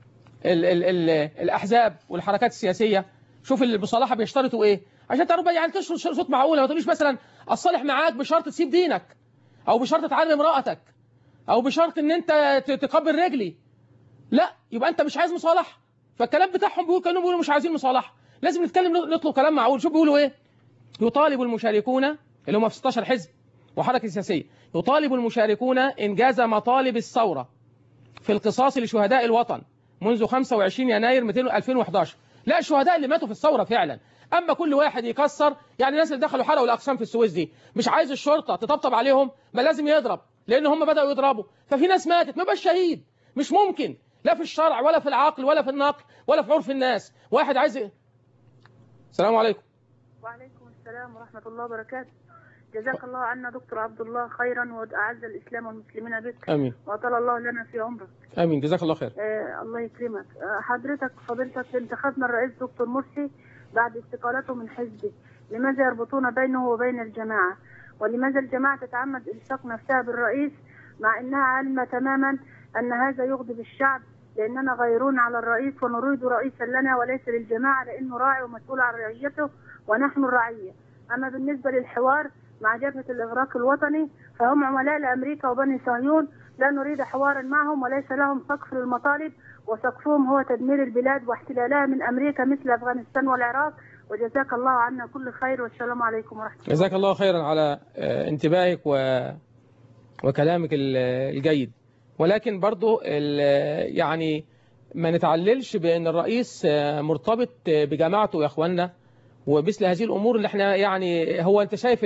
الأحزاب والحركات السياسية، شوف المصالحة بيشترطوا إيه عشان تعرفوا بقى. يعني تشرط شروط معقولة، ما تقوليش مثلا أصالح معاك بشرط تسيب دينك، أو بشرط تعلم امرأتك، أو بشرط إن أنت تقبل رجلي. لا، يبقى أنت مش عايز مصالحة. فالكلام بتاعهم بيقول كانوا بيقولوا مش عايزين مصالحة. لازم نتكلم نطلب كلام معقول. شوف بيقولوا إيه؟ يطالب المشاركون اللي هم في 16 حزب وحركة سياسية، يطالب المشاركون إنجاز مطالب الثورة في القصاص لشهداء الوطن منذ 25 يناير 2011. لا، الشهداء اللي ماتوا في الثورة فعلا. أما كل واحد يكسر، يعني الناس اللي دخلوا حرقوا الأقسام في السويس دي، مش عايز الشرطة تطبطب عليهم، ما لازم يضرب، لأن هم بدأوا يضربوا. ففي ناس ماتت، ما بقاش شهيد. مش ممكن، لا في الشرع ولا في العقل ولا في النقل ولا في عرف الناس. واحد عايز. السلام عليكم. وعليكم السلام ورحمة الله وبركاته. جزاك الله عنا دكتور عبد الله خيرا، وأعز الإسلام والمسلمين بك. آمين. وأطال الله لنا في عمرك. آمين، جزاك الله خير. الله يكرمك. حضرتك فضيلتك انتخبنا الرئيس دكتور مرسي بعد استقالته من حزبه، لماذا يربطون بينه وبين الجماعة؟ ولماذا الجماعة تتعمد إلصاق نفسها بالرئيس مع أنها عالمة تماما أن هذا يغضب الشعب؟ لأننا غيرون على الرئيس ونريد رئيسا لنا وليس للجماعة، لأنه راعي ومسؤول عن رعيته ونحن الرعية. أما بالنسبة للحوار مع جبهة الإغراق الوطني فهم عملاء لأمريكا وبني صهيون، لا نريد حوارا معهم وليس لهم سقف للمطالب، وسقفهم هو تدمير البلاد واحتلالها من أمريكا مثل أفغانستان والعراق. وجزاك الله عنا كل خير، والسلام عليكم ورحمة الله. جزاك الله خيرا على انتباهك وكلامك الجيد. ولكن برضو يعني ما نتعللش بأن الرئيس مرتبط بجماعته يا أخوانا، ومثل هذه الأمور اللي احنا يعني هو أنت شايف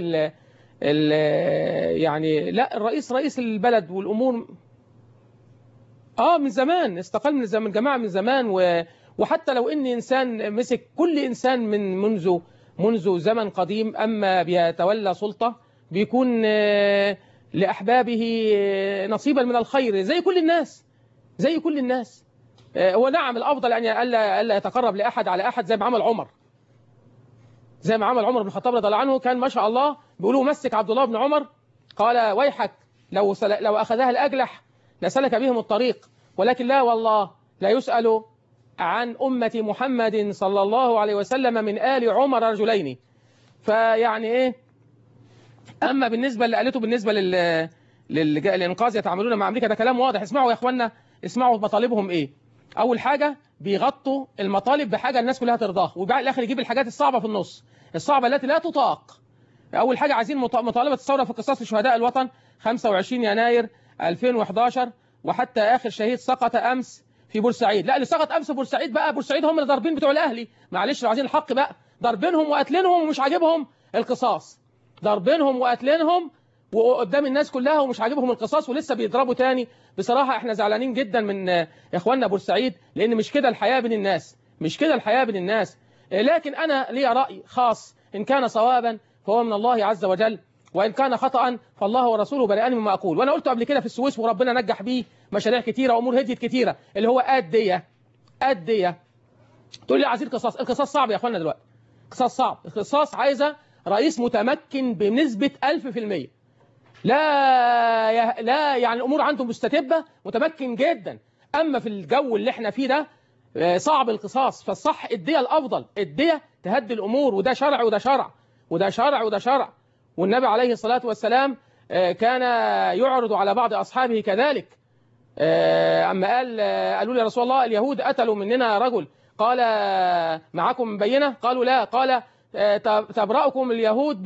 يعني لا، الرئيس رئيس البلد والأمور من زمان استقال من زمان جماعة من زمان. وحتى لو ان انسان مسك، كل انسان من منذ زمن قديم اما بيتولى سلطة بيكون لأحبابه نصيبا من الخير زي كل الناس، زي كل الناس. ونعم الأفضل أن ألا يتقرب لأحد على أحد زي ما عمل عمر، زي ما عمل عمر بن الخطاب رضي الله عنه. كان ما شاء الله بيقولوا مسك عبد الله بن عمر قال ويحك لو أخذها الأجلح لسلك بهم الطريق، ولكن لا والله لا يسأل عن أمة محمد صلى الله عليه وسلم من آل عمر رجلين. فيعني إيه. أما بالنسبة اللي قالته بالنسبة للإنقاذ يتعاملون مع أمريكا، ده كلام واضح. اسمعوا يا إخوانا، اسمعوا مطالبهم إيه. أول حاجة بيغطوا المطالب بحاجة الناس كلها ترضاها، وبعد الآخر يجيب الحاجات الصعبة في النص، الصعبة التي لا تطاق. أول حاجة عايزين مطالبة الثورة في قصاص لشهداء الوطن 25 يناير 2011 وحتى آخر شهيد سقط أمس في بورسعيد. لا، اللي سقط أمس في بورسعيد بقى بورسعيد هم اللي ضاربين بتوع الأهلي، معلش لو عايزين الحق بقى، ضاربينهم وقتلينهم ومش عاجبهم القصاص، ضاربينهم وقتلينهم وقدام الناس كلها ومش عاجبهم القصاص ولسه بيضربوا تاني. بصراحة احنا زعلانين جدا من اخواننا بورسعيد، لان مش كده الحياة بين الناس، مش كده الحياة بين الناس. لكن انا لي رأي خاص، ان كان صوابا فهو من الله عز وجل، وان كان خطأ فالله ورسوله بريئان مما اقول. وانا قلت قبل كده في السويس وربنا نجح بيه مشاريع كتيرة وامور هديت كتيرة، اللي هو أدية. تقول لي عايزين قصاص، القصاص صعب يا اخوانا دلوقتي، قصاص صعب. القصاص عايزة رئيس متمكن بنسبة 1000%، لا يعني الأمور عنده مستتبة، متمكن جدا. أما في الجو اللي احنا فيه ده صعب القصاص، فالصح الدية الأفضل، الدية تهدي الأمور، وده شرع وده شرع وده شرع وده شرع. والنبي عليه الصلاة والسلام كان يعرض على بعض أصحابه كذلك. أما قالوا لي يا رسول الله اليهود قتلوا مننا رجل، قال معكم بينة؟ قالوا لا. قال تبرأكم اليهود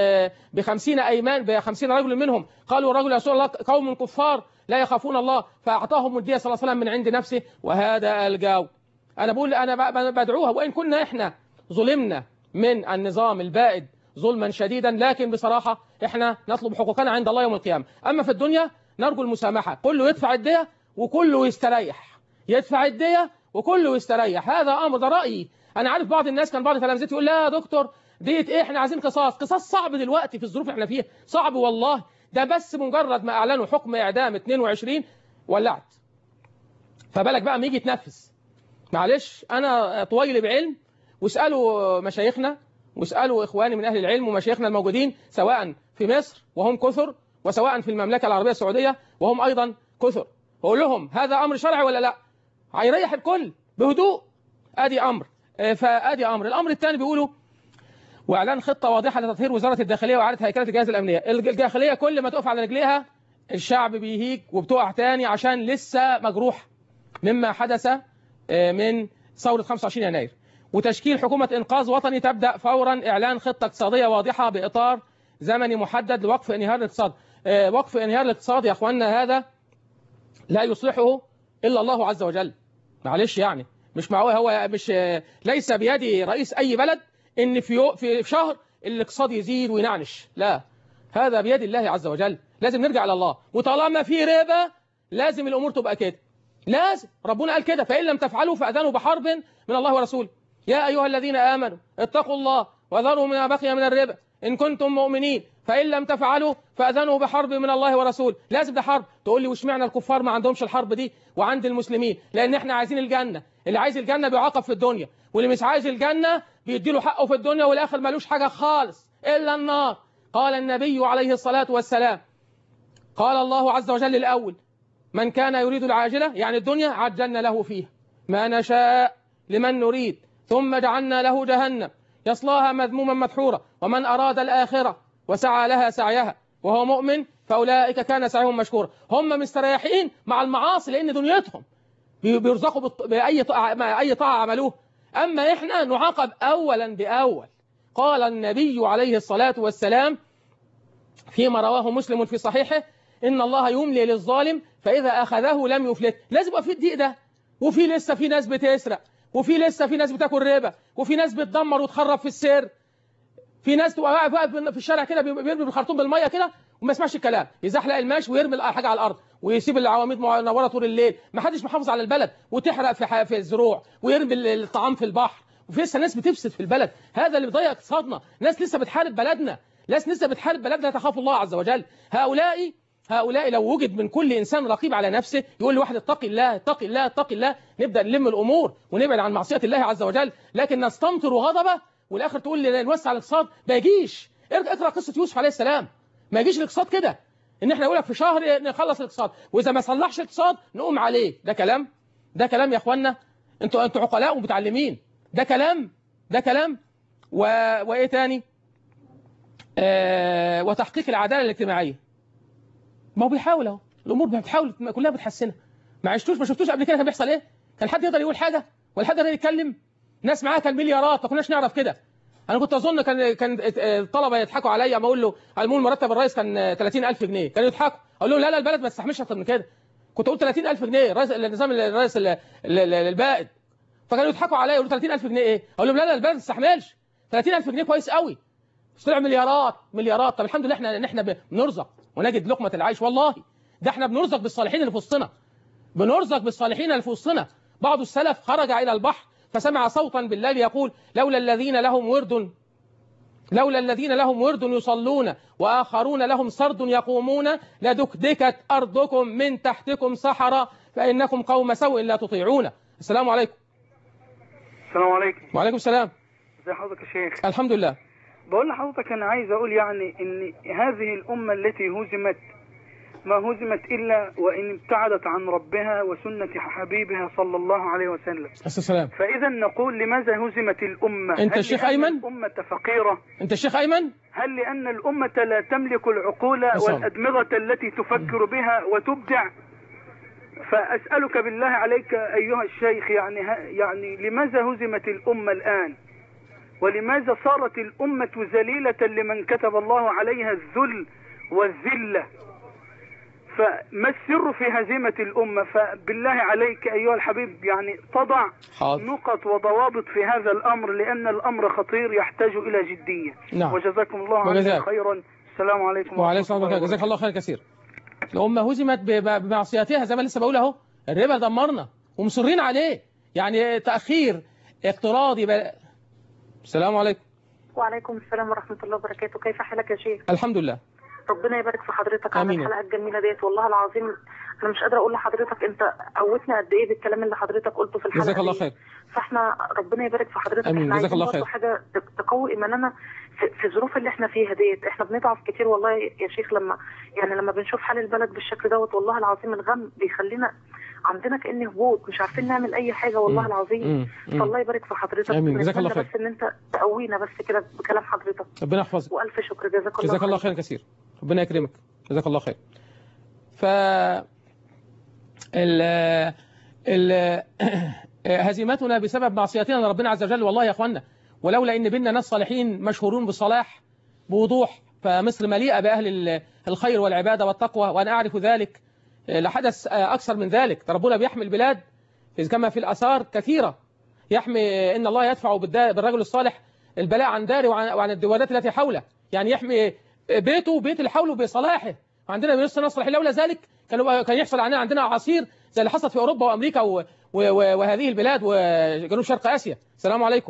ب50 أيمان، ب50 رجل منهم. قالوا رجل يا رسول الله قوم كفار لا يخافون الله، فأعطاهم الدية صلى الله عليه وسلم من عند نفسه. وهذا الجو. أنا بقول أنا بدعوها، وإن كنا إحنا ظلمنا من النظام البائد ظلما شديدا، لكن بصراحة إحنا نطلب حقوقنا عند الله يوم القيامة. أما في الدنيا نرجو المسامحة، كله يدفع الدية وكله يستريح، يدفع الدية وكله يستريح. هذا أمر، ده رأيي. أنا عارف بعض الناس كان بعض تلامذتي يقول لا يا دكتور ديت إيه، إحنا عايزين قصاص. قصاص صعب دلوقتي في الظروف اللي إحنا فيها، صعب والله. ده بس مجرد ما أعلنوا حكم إعدام 22 ولعت، فبالك بقى ما يجي يتنفذ. معلش أنا طويل بعلم، واسألوا مشايخنا واسألوا إخواني من أهل العلم ومشايخنا الموجودين سواء في مصر وهم كثر، وسواء في المملكة العربية السعودية وهم أيضا كثر، وأقول لهم هذا أمر شرعي ولا لا؟ هيريح الكل بهدوء. أدي أمر. فأدي أمر. الأمر الثاني بيقولوا وإعلان خطة واضحة لتطهير وزارة الداخلية وإعادة هيكلة الجهاز الأمنية. الداخلية كل ما تقف على رجليها الشعب بيهيج وبتقع تاني، عشان لسه مجروح مما حدث من ثورة 25 يناير. وتشكيل حكومة إنقاذ وطني تبدأ فورا. إعلان خطة اقتصادية واضحة بإطار زمني محدد لوقف انهيار الاقتصاد. وقف انهيار الاقتصاد يا أخواننا هذا لا يصلحه إلا الله عز وجل. معلش يعني مش معقول، هو مش ليس بيد رئيس أي بلد إن في شهر الاقتصاد يزيد وينعنش، لا، هذا بيد الله عز وجل. لازم نرجع إلى الله، وطالما في ربا لازم الأمور تبقى كده، لازم. ربنا قال كده فإن لم تفعلوا فأذنوا بحرب من الله ورسوله. يا أيها الذين آمنوا اتقوا الله وذروا ما بقي من الربا إن كنتم مؤمنين فإن لم تفعلوا فأذنوا بحرب من الله ورسوله. لازم ده حرب. تقول لي وش معنى الكفار ما عندهمش الحرب دي وعند المسلمين؟ لأن احنا عايزين الجنة. اللي عايز الجنة بيعاقب في الدنيا، واللي مش عايز الجنة بيديله حقه في الدنيا، والآخر مالوش حاجة خالص إلا النار. قال النبي عليه الصلاة والسلام، قال الله عز وجل الأول من كان يريد العاجلة يعني الدنيا عجلنا له فيها ما نشاء لمن نريد ثم جعلنا له جهنم يصلاها مذموما مدحورا ومن أراد الآخرة وسعى لها سعيها وهو مؤمن فأولئك كان سعيهم مشكورا. هم مستريحين مع المعاصي لأن دنيتهم بيرزقوا بأي طاعة عملوه. أما إحنا نعاقب أولا بأول. قال النبي عليه الصلاة والسلام فيما رواه مسلم في صحيحه إن الله يملي للظالم فإذا أخذه لم يفلت. لازم يبقى في الضيق ده، وفي لسه في ناس بتسرق، وفي لسه في ناس بتاكل ربا، وفي ناس بتدمر وتخرب في السر، في ناس تبقى واقف في الشارع كده بيرمي بالخرطوم بالميه كده وما يسمعش الكلام، يزحلق الماش ويرمي حاجه على الارض ويسيب العواميد منوره طول الليل، ما حدش محافظ على البلد، وتحرق في الزروع ويرمي الطعام في البحر، وفي لسه ناس بتفسد في البلد. هذا اللي بيضيع اقتصادنا. ناس لسه بتحارب بلدنا، ناس لسه بتحارب بلدنا تخاف الله عز وجل. هؤلاء لو وجد من كل إنسان رقيب على نفسه يقول لواحد اتقي الله اتقي الله اتقي الله، نبدأ نلم الأمور ونبعد عن معصية الله عز وجل. لكن نستمطر غضبه والآخر تقول لي نوسع الاقتصاد، ما يجيش. اقرأ قصة يوسف عليه السلام، ما يجيش الاقتصاد كده إن احنا نقول لك في شهر نخلص الاقتصاد، وإذا ما صلحش الاقتصاد نقوم عليه. ده كلام يا إخوانا، انتوا عقلاء ومتعلمين. ده كلام وإيه تاني؟ وتحقيق العدالة الاجتماعية. ما هو بيحاول اهو، الامور بتحاول كلها بتحسنها. ما شفتوش قبل كده كان بيحصل ايه؟ كان حد يقدر يقول حاجه ولا حد يقدر يتكلم؟ ناس معاها كان مليارات ما كناش نعرف كده. انا كنت اظن كان الطلبه يضحكوا عليا اما اقول له المول مرتب الرئيس كان 30000 جنيه، كانوا يضحكوا. اقول لهم لا البلد ما تستحملش اكتر من كده. كنت اقول 30000 جنيه النظام الرئيس البائد، فكانوا يضحكوا عليا يقولوا 30000 جنيه ايه؟ اقول لهم لا البلد ما تستحملش 30000 جنيه كويس قوي. طلع مليارات. طب الحمد لله احنا بنرزق ونجد لقمة العيش. والله ده احنا بنرزق بالصالحين اللي في وسطنا. بعض السلف خرج إلى البحر فسمع صوتا بالليل يقول لولا الذين لهم ورد يصلون وآخرون لهم سرد يقومون لدكدكت أرضكم من تحتكم صحراء فإنكم قوم سوء لا تطيعون. السلام عليكم. السلام عليكم. وعليكم السلام. ازي حضرتك يا شيخ؟ الحمد لله. بقول لحضرتك أنا عايز أقول يعني إن هذه الأمة التي هزمت ما هزمت إلا وإن ابتعدت عن ربها وسنة حبيبها صلى الله عليه وسلم. السلام. فإذا نقول لماذا هزمت الأمة؟ أنت الشيخ أيمن؟ الأمة فقيرة؟ أنت الشيخ أيمن؟ هل لأن الأمة لا تملك العقول والأدمغة التي تفكر بها وتبدع؟ فأسألك بالله عليك أيها الشيخ يعني لماذا هزمت الأمة الآن؟ ولماذا صارت الأمة ذليلة لمن كتب الله عليها الذل والذلة؟ فما السر في هزيمة الأمة؟ فبالله عليك أيها الحبيب يعني تضع نقط وضوابط في هذا الأمر، لأن الأمر خطير يحتاج إلى جدية. نعم. وجزاكم الله عنه خيرا. السلام عليكم وعليكم السلام ورحمة الله. جزاك الله خير كثير. الأمة هزمت بمعصيتها زي ما لسه بقول اهو، الربا دمرنا ومصرين عليه، يعني تأخير اقتراضي السلام عليكم. وعليكم السلام ورحمة الله وبركاته. كيف حالك يا شيخ؟ الحمد لله. ربنا يبارك في حضرتك على الحلقة الجميلة ديت، والله العظيم انا مش قادرة اقول لحضرتك انت قوتنا قد ايه بالكلام اللي حضرتك قلته في الحلقة. جزاك الله خير. فاحنا ربنا يبارك في حضرتك. امين. جزاك الله خير. حاجة تقوي ايماننا في الظروف اللي احنا فيها ديت. احنا بنضعف كتير والله يا شيخ لما بنشوف حال البلد بالشكل دوت، والله العظيم الغم بيخلينا عندنا كأن هبوط، مش عارفين نعمل اي حاجة والله العظيم. فالله يبارك في حضرتك. امين. جزاك الله خير. بس ان انت تقوينا بس كده بكلام حضرتك. ربنا يحفظك. والف شكر. جزاك الله. جزاك الله خير كثير. ربنا يكرمك. جزاك الله خير. ف هزيمتنا بسبب معصيتنا لربنا عز وجل. والله يا اخوانا ولولا ان بيننا ناس صالحين مشهورون بالصلاح بوضوح، فمصر مليئة بأهل الخير والعبادة والتقوى، وأنا أعرف ذلك، لحدث أكثر من ذلك. ربنا بيحمي البلاد كما في الآثار كثيرة، يحمي إن الله يدفع بالرجل الصالح البلاء عن داره وعن الدولات التي حوله، يعني يحمي بيته وبيت اللي حوله بصلاحه. عندنا من نصر لولا ذلك كان يحصل عندنا أعاصير زي اللي حصلت في أوروبا وأمريكا وهذه البلاد وجنوب شرق آسيا. السلام عليكم.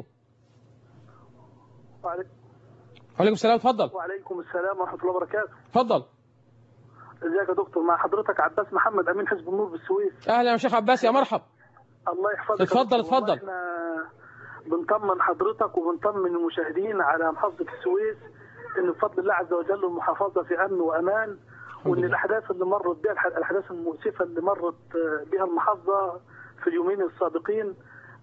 وعليكم السلام. اتفضل. وعليكم السلام ورحمة الله وبركاته. اتفضل. ازيك يا دكتور؟ مع حضرتك عباس محمد أمين حزب النور بالسويس. أهلا يا شيخ عباس، يا مرحب. الله يحفظك. اتفضل اتفضل. احنا بنطمن حضرتك وبنطمن المشاهدين على محافظة السويس ان بفضل الله عز وجل المحافظة في أمن وأمان، وان الأحداث اللي مرت بها الأحداث المؤسفة اللي مرت بها المحافظة في اليومين السابقين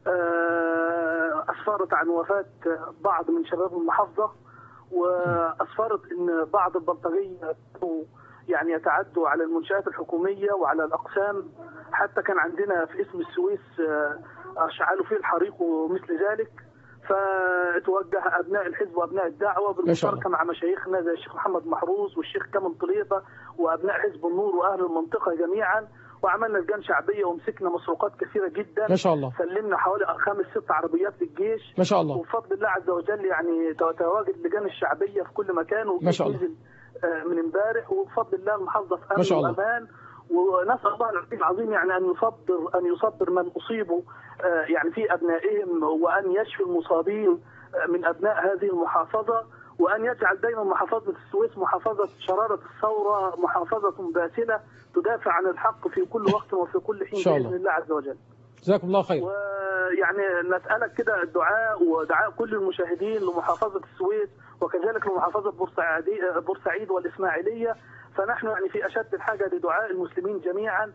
أسفرت عن وفاة بعض من شباب المحافظة، وأسفرت ان بعض البلطجية يعني يتعدوا على المنشآت الحكومية وعلى الأقسام، حتى كان عندنا في اسم السويس أشعلوا فيه الحريق ومثل ذلك. فتوجه أبناء الحزب وأبناء الدعوة بالمشاركة مع مشايخنا زي الشيخ محمد محروس والشيخ كامل طليطة وأبناء حزب النور وأهل المنطقة جميعا، وعملنا لجان شعبية ومسكنا مسروقات كثيرة جدا. ما شاء الله. سلمنا حوالي 5-6 عربيات للجيش. ما شاء الله. وبفضل الله عز وجل يعني تواجد اللجان الشعبية في كل مكان، ما شاء الله. من امبارح، وبفضل الله المحافظة في أمن وأمان. ونسأل الله العظيم يعني أن يصبر من أصيبوا يعني في أبنائهم، وأن يشفي المصابين من أبناء هذه المحافظة، وأن يجعل دائما محافظة السويس محافظة شرارة الثورة، محافظة باسلة تدافع عن الحق في كل وقت وفي كل حين بإذن الله عز وجل. جزاكم الله خير. ويعني نسألك كده الدعاء ودعاء كل المشاهدين لمحافظة السويس وكذلك لمحافظة بورسعيد والإسماعيلية، فنحن يعني في أشد الحاجة لدعاء المسلمين جميعا.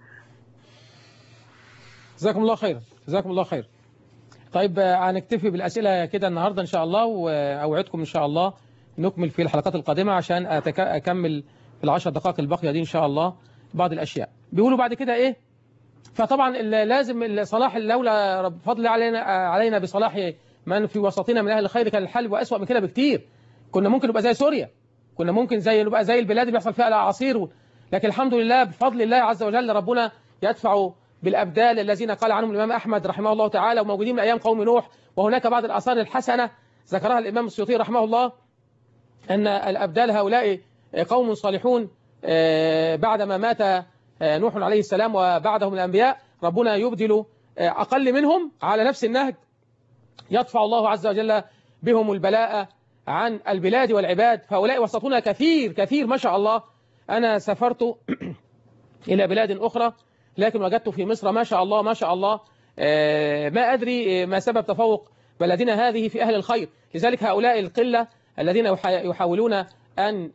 جزاكم الله خير. جزاكم الله خير. طيب هنكتفي بالأسئلة كده النهاردة إن شاء الله، وأوعدكم إن شاء الله نكمل في الحلقات القادمة عشان أكمل في ال10 دقائق الباقية دي إن شاء الله بعض الأشياء. بيقولوا بعد كده إيه؟ فطبعا لازم صلاح الدولة بفضل علينا بصلاح من في وسطنا من أهل الخير كان الحل وأسوأ من كده بكتير. كنا ممكن نبقى زي سوريا، كنا ممكن نبقى زي البلاد اللي بيحصل فيها الأعاصير، لكن الحمد لله بفضل الله عز وجل ربنا يدفع بالأبدال الذين قال عنهم الإمام أحمد رحمه الله تعالى، وموجودين من أيام قوم نوح. وهناك بعض الآثار الحسنة ذكرها الإمام السيوطي رحمه الله أن الأبدال هؤلاء قوم صالحون بعدما مات نوح عليه السلام وبعدهم الأنبياء، ربنا يبدل أقل منهم على نفس النهج، يدفع الله عز وجل بهم البلاء عن البلاد والعباد. فهؤلاء وسطنا كثير كثير ما شاء الله. أنا سافرت إلى بلاد أخرى لكن وجدت في مصر ما شاء الله ما شاء الله، ما أدري ما سبب تفوق بلدنا هذه في أهل الخير. لذلك هؤلاء القلة الذين يحاولون أن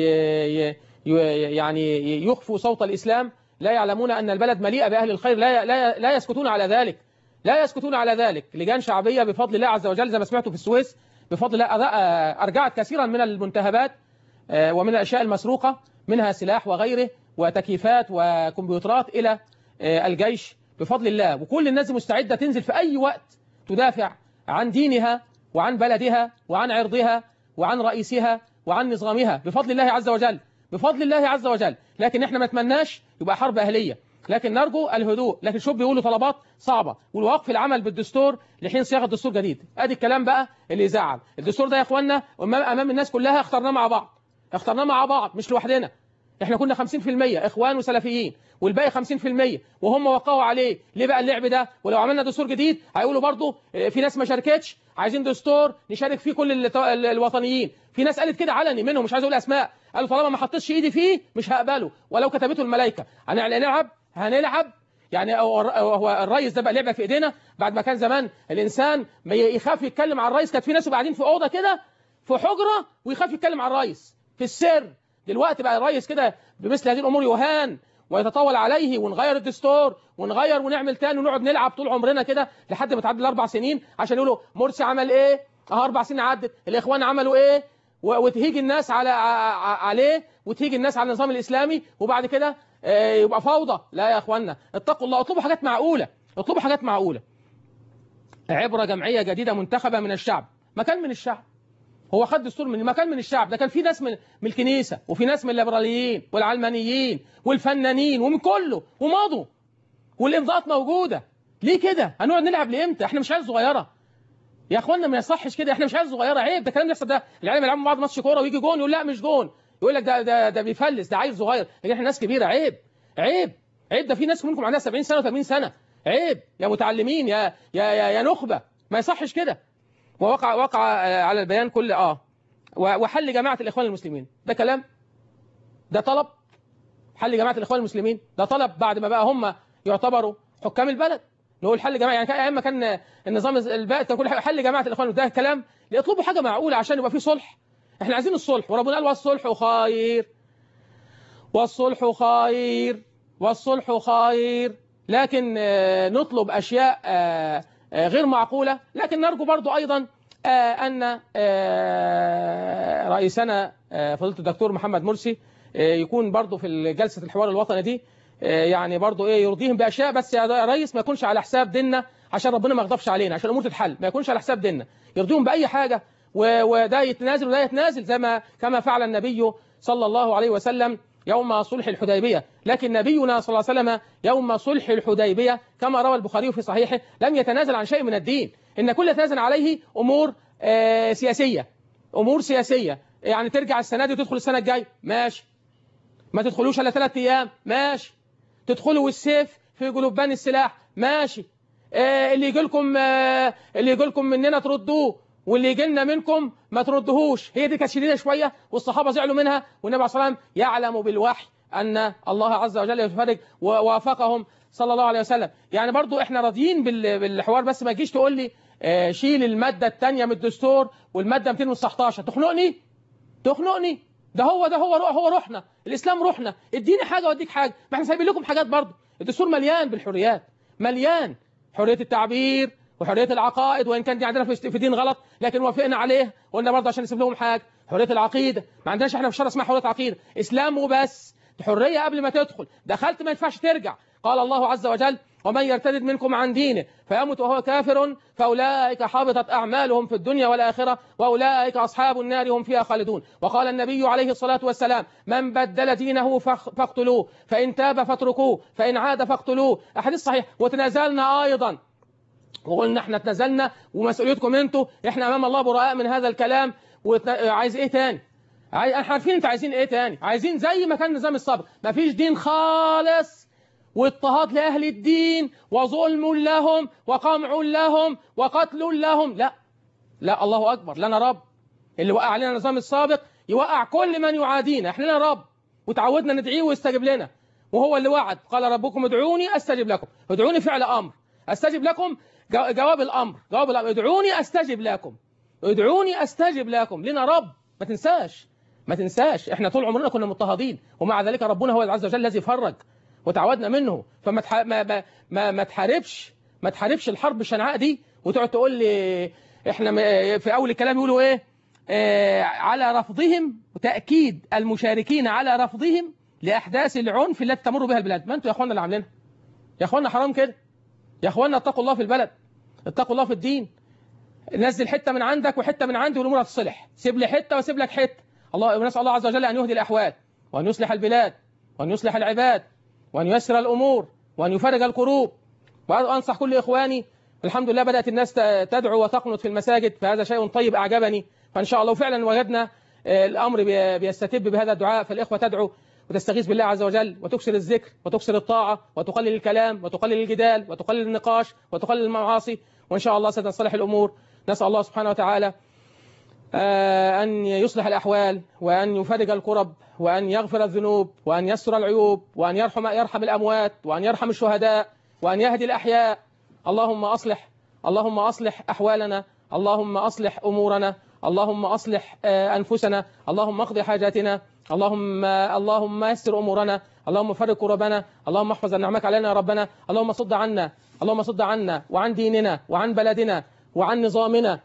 يعني يخفوا صوت الإسلام لا يعلمون أن البلد مليئة بأهل الخير لا يسكتون على ذلك، لا يسكتون على ذلك. لجان شعبية بفضل الله عز وجل زي ما سمعتوا في السويس بفضل الله أرجعت كثيرا من المنتهبات ومن الأشياء المسروقة، منها سلاح وغيره وتكييفات وكمبيوترات إلى الجيش بفضل الله. وكل الناس مستعدة تنزل في أي وقت تدافع عن دينها وعن بلدها وعن عرضها وعن رئيسها وعن نظامها بفضل الله عز وجل، بفضل الله عز وجل. لكن احنا ما نتمناش يبقى حرب أهلية، لكن نرجو الهدوء. لكن شوف بيقولوا طلبات صعبة والوقف العمل بالدستور لحين صياغة دستور جديد. ادي الكلام بقى اللي يزعل. الدستور ده يا اخوانا امام الناس كلها اخترناه مع بعض، اخترناه مع بعض مش لوحدنا. احنا كنا 50% اخوان وسلفيين والباقي 50%، وهم وقعوا عليه. ليه بقى اللعب ده؟ ولو عملنا دستور جديد هيقولوا برضو في ناس ما شاركتش، عايزين دستور نشارك فيه كل الوطنيين. في ناس قالت كده علني منهم، مش عايز اقول اسماء، قالوا طالما ما حطيتش ايدي فيه مش هقبله ولو كتبته الملائكه. هنلعب يعني. هو الرئيس ده بقى لعبه في ايدينا بعد ما كان زمان الانسان يخاف يتكلم على الرئيس. كانت في ناس قاعدين في اوضه كده في حجره ويخاف يتكلم على الرئيس في السر. دلوقتي بقى الرئيس كده بمثل هذه الامور يهان ويتطاول عليه، ونغير الدستور ونغير ونعمل تاني ونقعد نلعب طول عمرنا كده لحد ما تعدي الاربع سنين عشان يقولوا مرسي عمل ايه؟ 4 سنين عدت، الاخوان عملوا ايه؟ وتهيج الناس عليه وتهيج الناس على النظام الاسلامي، وبعد كده يبقى فوضى. لا يا اخوانا، اتقوا الله، اطلبوا حاجات معقوله، اطلبوا حاجات معقوله. عبره جمعيه جديده منتخبه من الشعب. مكان من الشعب. هو خد دستور من مكان من الشعب. ده كان في ناس من الكنيسه وفي ناس من الليبراليين والعلمانيين والفنانين ومن كله ومضوا، والامضاءات موجوده. ليه كده؟ هنقعد نلعب لامتى؟ احنا مش عيال صغيره يا اخوانا، ما يصحش كده. احنا مش عيال صغيره، عيب. ده الكلام بيحصل. ده العيال يلعبوا بعض ماتش كوره ويجي جون يقول لا مش جون، يقول لك ده بيفلس، ده عيل صغير. لكن احنا ناس كبيره. عيب عيب عيب. ده في ناس منكم عندها 70 سنه و80 سنه. عيب يا متعلمين يا نخبه، ما يصحش كده. ووقع على البيان كل وحل جماعه الاخوان المسلمين. ده كلام؟ ده طلب؟ حل جماعه الاخوان المسلمين ده طلب بعد ما بقى هم يعتبروا حكام البلد؟ نقول حل جماعه يعني ايام ما كان النظام الباقي كل حل جماعه الاخوان. ده كلام؟ يطلبوا حاجه معقوله عشان يبقى في صلح. احنا عايزين الصلح، وربنا قال والصلح خير، والصلح خير، والصلح خير. لكن نطلب اشياء غير معقوله. لكن نرجو برضو ايضا ان رئيسنا فضيله الدكتور محمد مرسي يكون برضو في جلسه الحوار الوطني دي يعني برضو يرضيهم باشياء، بس يا ريس ما يكونش على حساب ديننا عشان ربنا ما يغضبش علينا، عشان الامور تتحل. ما يكونش على حساب ديننا، يرضيهم باي حاجه، وده يتنازل وده يتنازل زي كما فعل النبي صلى الله عليه وسلم يوم صلح الحديبيه. لكن نبينا صلى الله عليه وسلم يوم صلح الحديبيه كما روى البخاري في صحيحه لم يتنازل عن شيء من الدين. ان كل يتنازل عليه امور سياسيه، امور سياسيه. يعني ترجع السنه دي وتدخل السنه الجايه ماشي، ما تدخلوش الا 3 ايام ماشي، تدخلوا والسيف في جلوبان السلاح ماشي، اللي يجي لكم مننا تردوه، واللي يجي لنا منكم ما تردهوش. هي دي كانت شديده شويه والصحابه زعلوا منها، والنبي صلى الله عليه وسلم يعلم بالوحي ان الله عز وجل يفرج ووافقهم صلى الله عليه وسلم. يعني برضو احنا راضيين بالحوار، بس ما تجيش تقول لي شيل الماده الثانيه من الدستور والماده 219. تخنقني. ده هو روحنا، الاسلام روحنا. اديني حاجه واديك حاجه، ما احنا سايبين لكم حاجات برضو. الدستور مليان بالحريات، مليان حريه التعبير وحريه العقائد، وان كان دي عندنا في دين غلط لكن وافقنا عليه وقلنا برضه عشان نسيب لهم حاجه. حريه العقيده ما عندناش احنا في الشرع اسمها حريه عقيده، اسلام وبس. حريه قبل ما تدخل، دخلت ما ينفعش ترجع. قال الله عز وجل ومن يرتد منكم عن دينه فيمت وهو كافر فاولئك حبطت اعمالهم في الدنيا والاخره واولئك اصحاب النار هم فيها خالدون. وقال النبي عليه الصلاه والسلام من بدل دينه فاقتلوه، فان تاب فاتركوه، فان عاد فاقتلوه. احاديث صحيح. وتنازلنا ايضا وقلنا احنا اتنازلنا ومسؤوليتكم انتوا، احنا امام الله براء من هذا الكلام. عايز ايه تاني؟ احنا عارفين انتوا عايزين ايه تاني. عايزين زي ما كان النظام السابق، مفيش دين خالص، واضطهاد لاهل الدين وظلم لهم وقمع لهم وقتل لهم. لا الله اكبر، لنا رب. اللي وقع علينا النظام السابق يوقع كل من يعادينا. احنا لنا رب وتعودنا ندعيه ويستجيب لنا، وهو اللي وعد قال ربكم ادعوني استجب لكم. ادعوني فعل امر، استجب لكم جواب الامر. ادعوني استجب لكم. ادعوني استجب لكم. لنا رب، ما تنساش ما تنساش، احنا طول عمرنا كنا مضطهدين، ومع ذلك ربنا هو عز وجل الذي فرج وتعودنا منه. فما ما تحاربش الحرب الشنعاء دي وتقعد تقول لي احنا في اول الكلام يقولوا ايه على رفضهم، وتأكيد المشاركين على رفضهم لأحداث العنف التي تمر بها البلاد. ما انتوا يا اخوانا اللي عاملينها يا اخوانا، حرام كده يا اخوانا. اتقوا الله في البلد، اتقوا الله في الدين. نزل حته من عندك وحته من عندي والامور هتصلح. سيب لي حته وسيب لك حته. ونسال الله عز وجل ان يهدي الاحوال، وان يصلح البلاد، وان يصلح العباد، وان ييسر الامور، وان يفرج الكروب. وانصح كل اخواني، الحمد لله بدات الناس تدعو وتقنط في المساجد، فهذا شيء طيب اعجبني. فان شاء الله فعلا وجدنا الامر بيستتب بهذا الدعاء. فالاخوه تدعو وتستغيث بالله عز وجل، وتكسر الذكر وتكسر الطاعه، وتقلل الكلام وتقلل الجدال وتقلل النقاش وتقلل المعاصي، وان شاء الله ستنصلح الامور. نسال الله سبحانه وتعالى أن يصلح الأحوال، وأن يفرج الكرب، وأن يغفر الذنوب، وأن يستر العيوب، وأن يرحم الأموات، وأن يرحم الشهداء، وأن يهدي الأحياء. اللهم أصلح أحوالنا، اللهم أصلح أمورنا، اللهم أصلح أنفسنا، اللهم اقضي حاجاتنا، اللهم يسر أمورنا، اللهم فرج كربنا، اللهم احفظ نعمك علينا يا ربنا. اللهم صد عنا وعن ديننا وعن بلدنا وعن نظامنا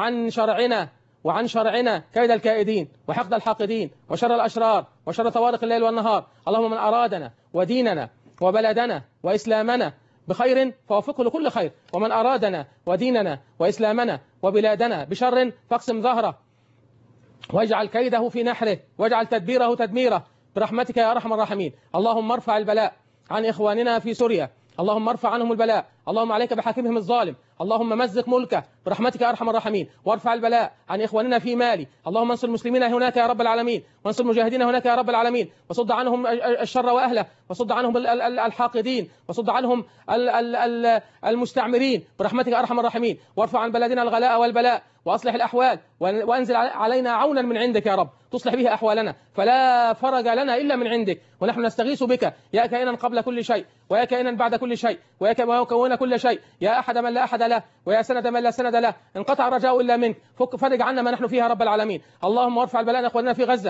وعن شرعنا كيد الكائدين وحقد الحاقدين وشر الأشرار وشر طوارق الليل والنهار. اللهم من أرادنا وديننا وبلدنا وإسلامنا بخير فوفقه لكل خير، ومن أرادنا وديننا وإسلامنا وبلادنا بشر فاقسم ظهره، واجعل كيده في نحره، واجعل تدبيره تدميره برحمتك يا أرحم الراحمين. اللهم ارفع البلاء عن إخواننا في سوريا، اللهم ارفع عنهم البلاء، اللهم عليك بحاكمهم الظالم، اللهم مزق ملكه برحمتك يا أرحم الراحمين. وارفع البلاء عن إخواننا في مالي، اللهم انصر المسلمين هناك يا رب العالمين، وانصر المجاهدين هناك يا رب العالمين، وصد عنهم الشر وأهله، وصد عنهم الحاقدين، وصد عنهم المستعمرين برحمتك يا أرحم الراحمين. وارفع عن بلدنا الغلاء والبلاء، وأصلح الأحوال، وأنزل علينا عونا من عندك يا رب تصلح به أحوالنا، فلا فرج لنا إلا من عندك، ونحن نستغيث بك يا كائنا قبل كل شيء، ويا كائنا بعد كل شيء، ويا كون كل شيء، يا أحد من لا أحد له، ويا سند من لا سند له، انقطع الرجاء إلا منك، فرج عنا ما نحن فيها يا رب العالمين. اللهم ارفع البلاء عن إخواننا في غزة،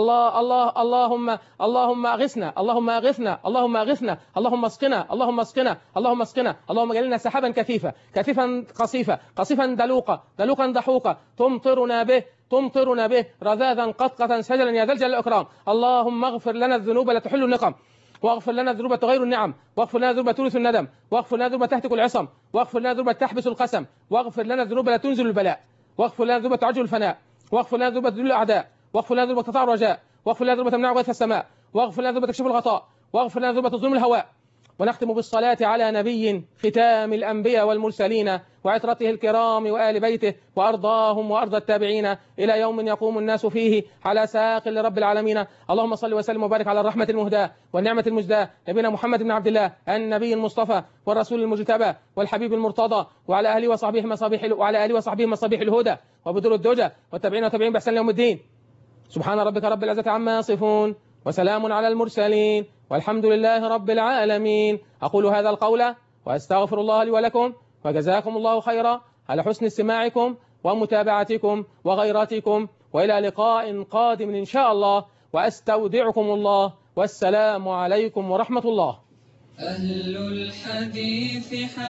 اللهم اغثنا، اللهم اغثنا، اللهم اغثنا، اللهم اسقنا، اللهم اسقنا، اللهم اسقنا، اللهم اجعل لنا سحابا كثيفا، كثيفا قصيفا، قصيفا دلوقا، دلوقا ضحوقا، تمطرنا به رذاذا قطقة سجلا يا ذا الجلال والإكرام. اللهم اغفر لنا الذنوب لا تحل النقم، واغفر لنا الذنوب تغير النعم، واغفر لنا الذنوب تورث الندم، واغفر لنا الذنوب تهتك العصم، واغفر لنا الذنوب تحبس القسم، واغفر لنا الذنوب لا تنزل البلاء، واغفر لنا الذنوب تعجل الفناء، واغفر لنا الذنوب تذل الأعداء، واغفر لنا الذنوب تقطع الرجاء، واغفر لنا الذنوب تمنع غيث السماء، واغفر لنا الذنوب تكشف الغطاء، واغفر لنا الذنوب تظلم الهواء. ونختم بالصلاة على نبي ختام الأنبياء والمرسلين وعترته الكرام وآل بيته وأرضاهم وأرض التابعين إلى يوم يقوم الناس فيه على ساق لرب العالمين. اللهم صل وسلم وبارك على الرحمة المهداة والنعمة المجداة نبينا محمد بن عبد الله النبي المصطفى والرسول المجتبى والحبيب المرتضى، وعلى آله وصحبه مصابيح الهدى وبدر الدجى والتابعين وتابعين بإحسان يوم الدين. سبحان ربك رب العزة عما يصفون، وسلام على المرسلين، والحمد لله رب العالمين. أقول هذا القول وأستغفر الله لي ولكم، وجزاكم الله خيرا على حسن استماعكم ومتابعتكم وغيراتكم، وإلى لقاء قادم إن شاء الله، وأستودعكم الله، والسلام عليكم ورحمة الله. أهل الحديث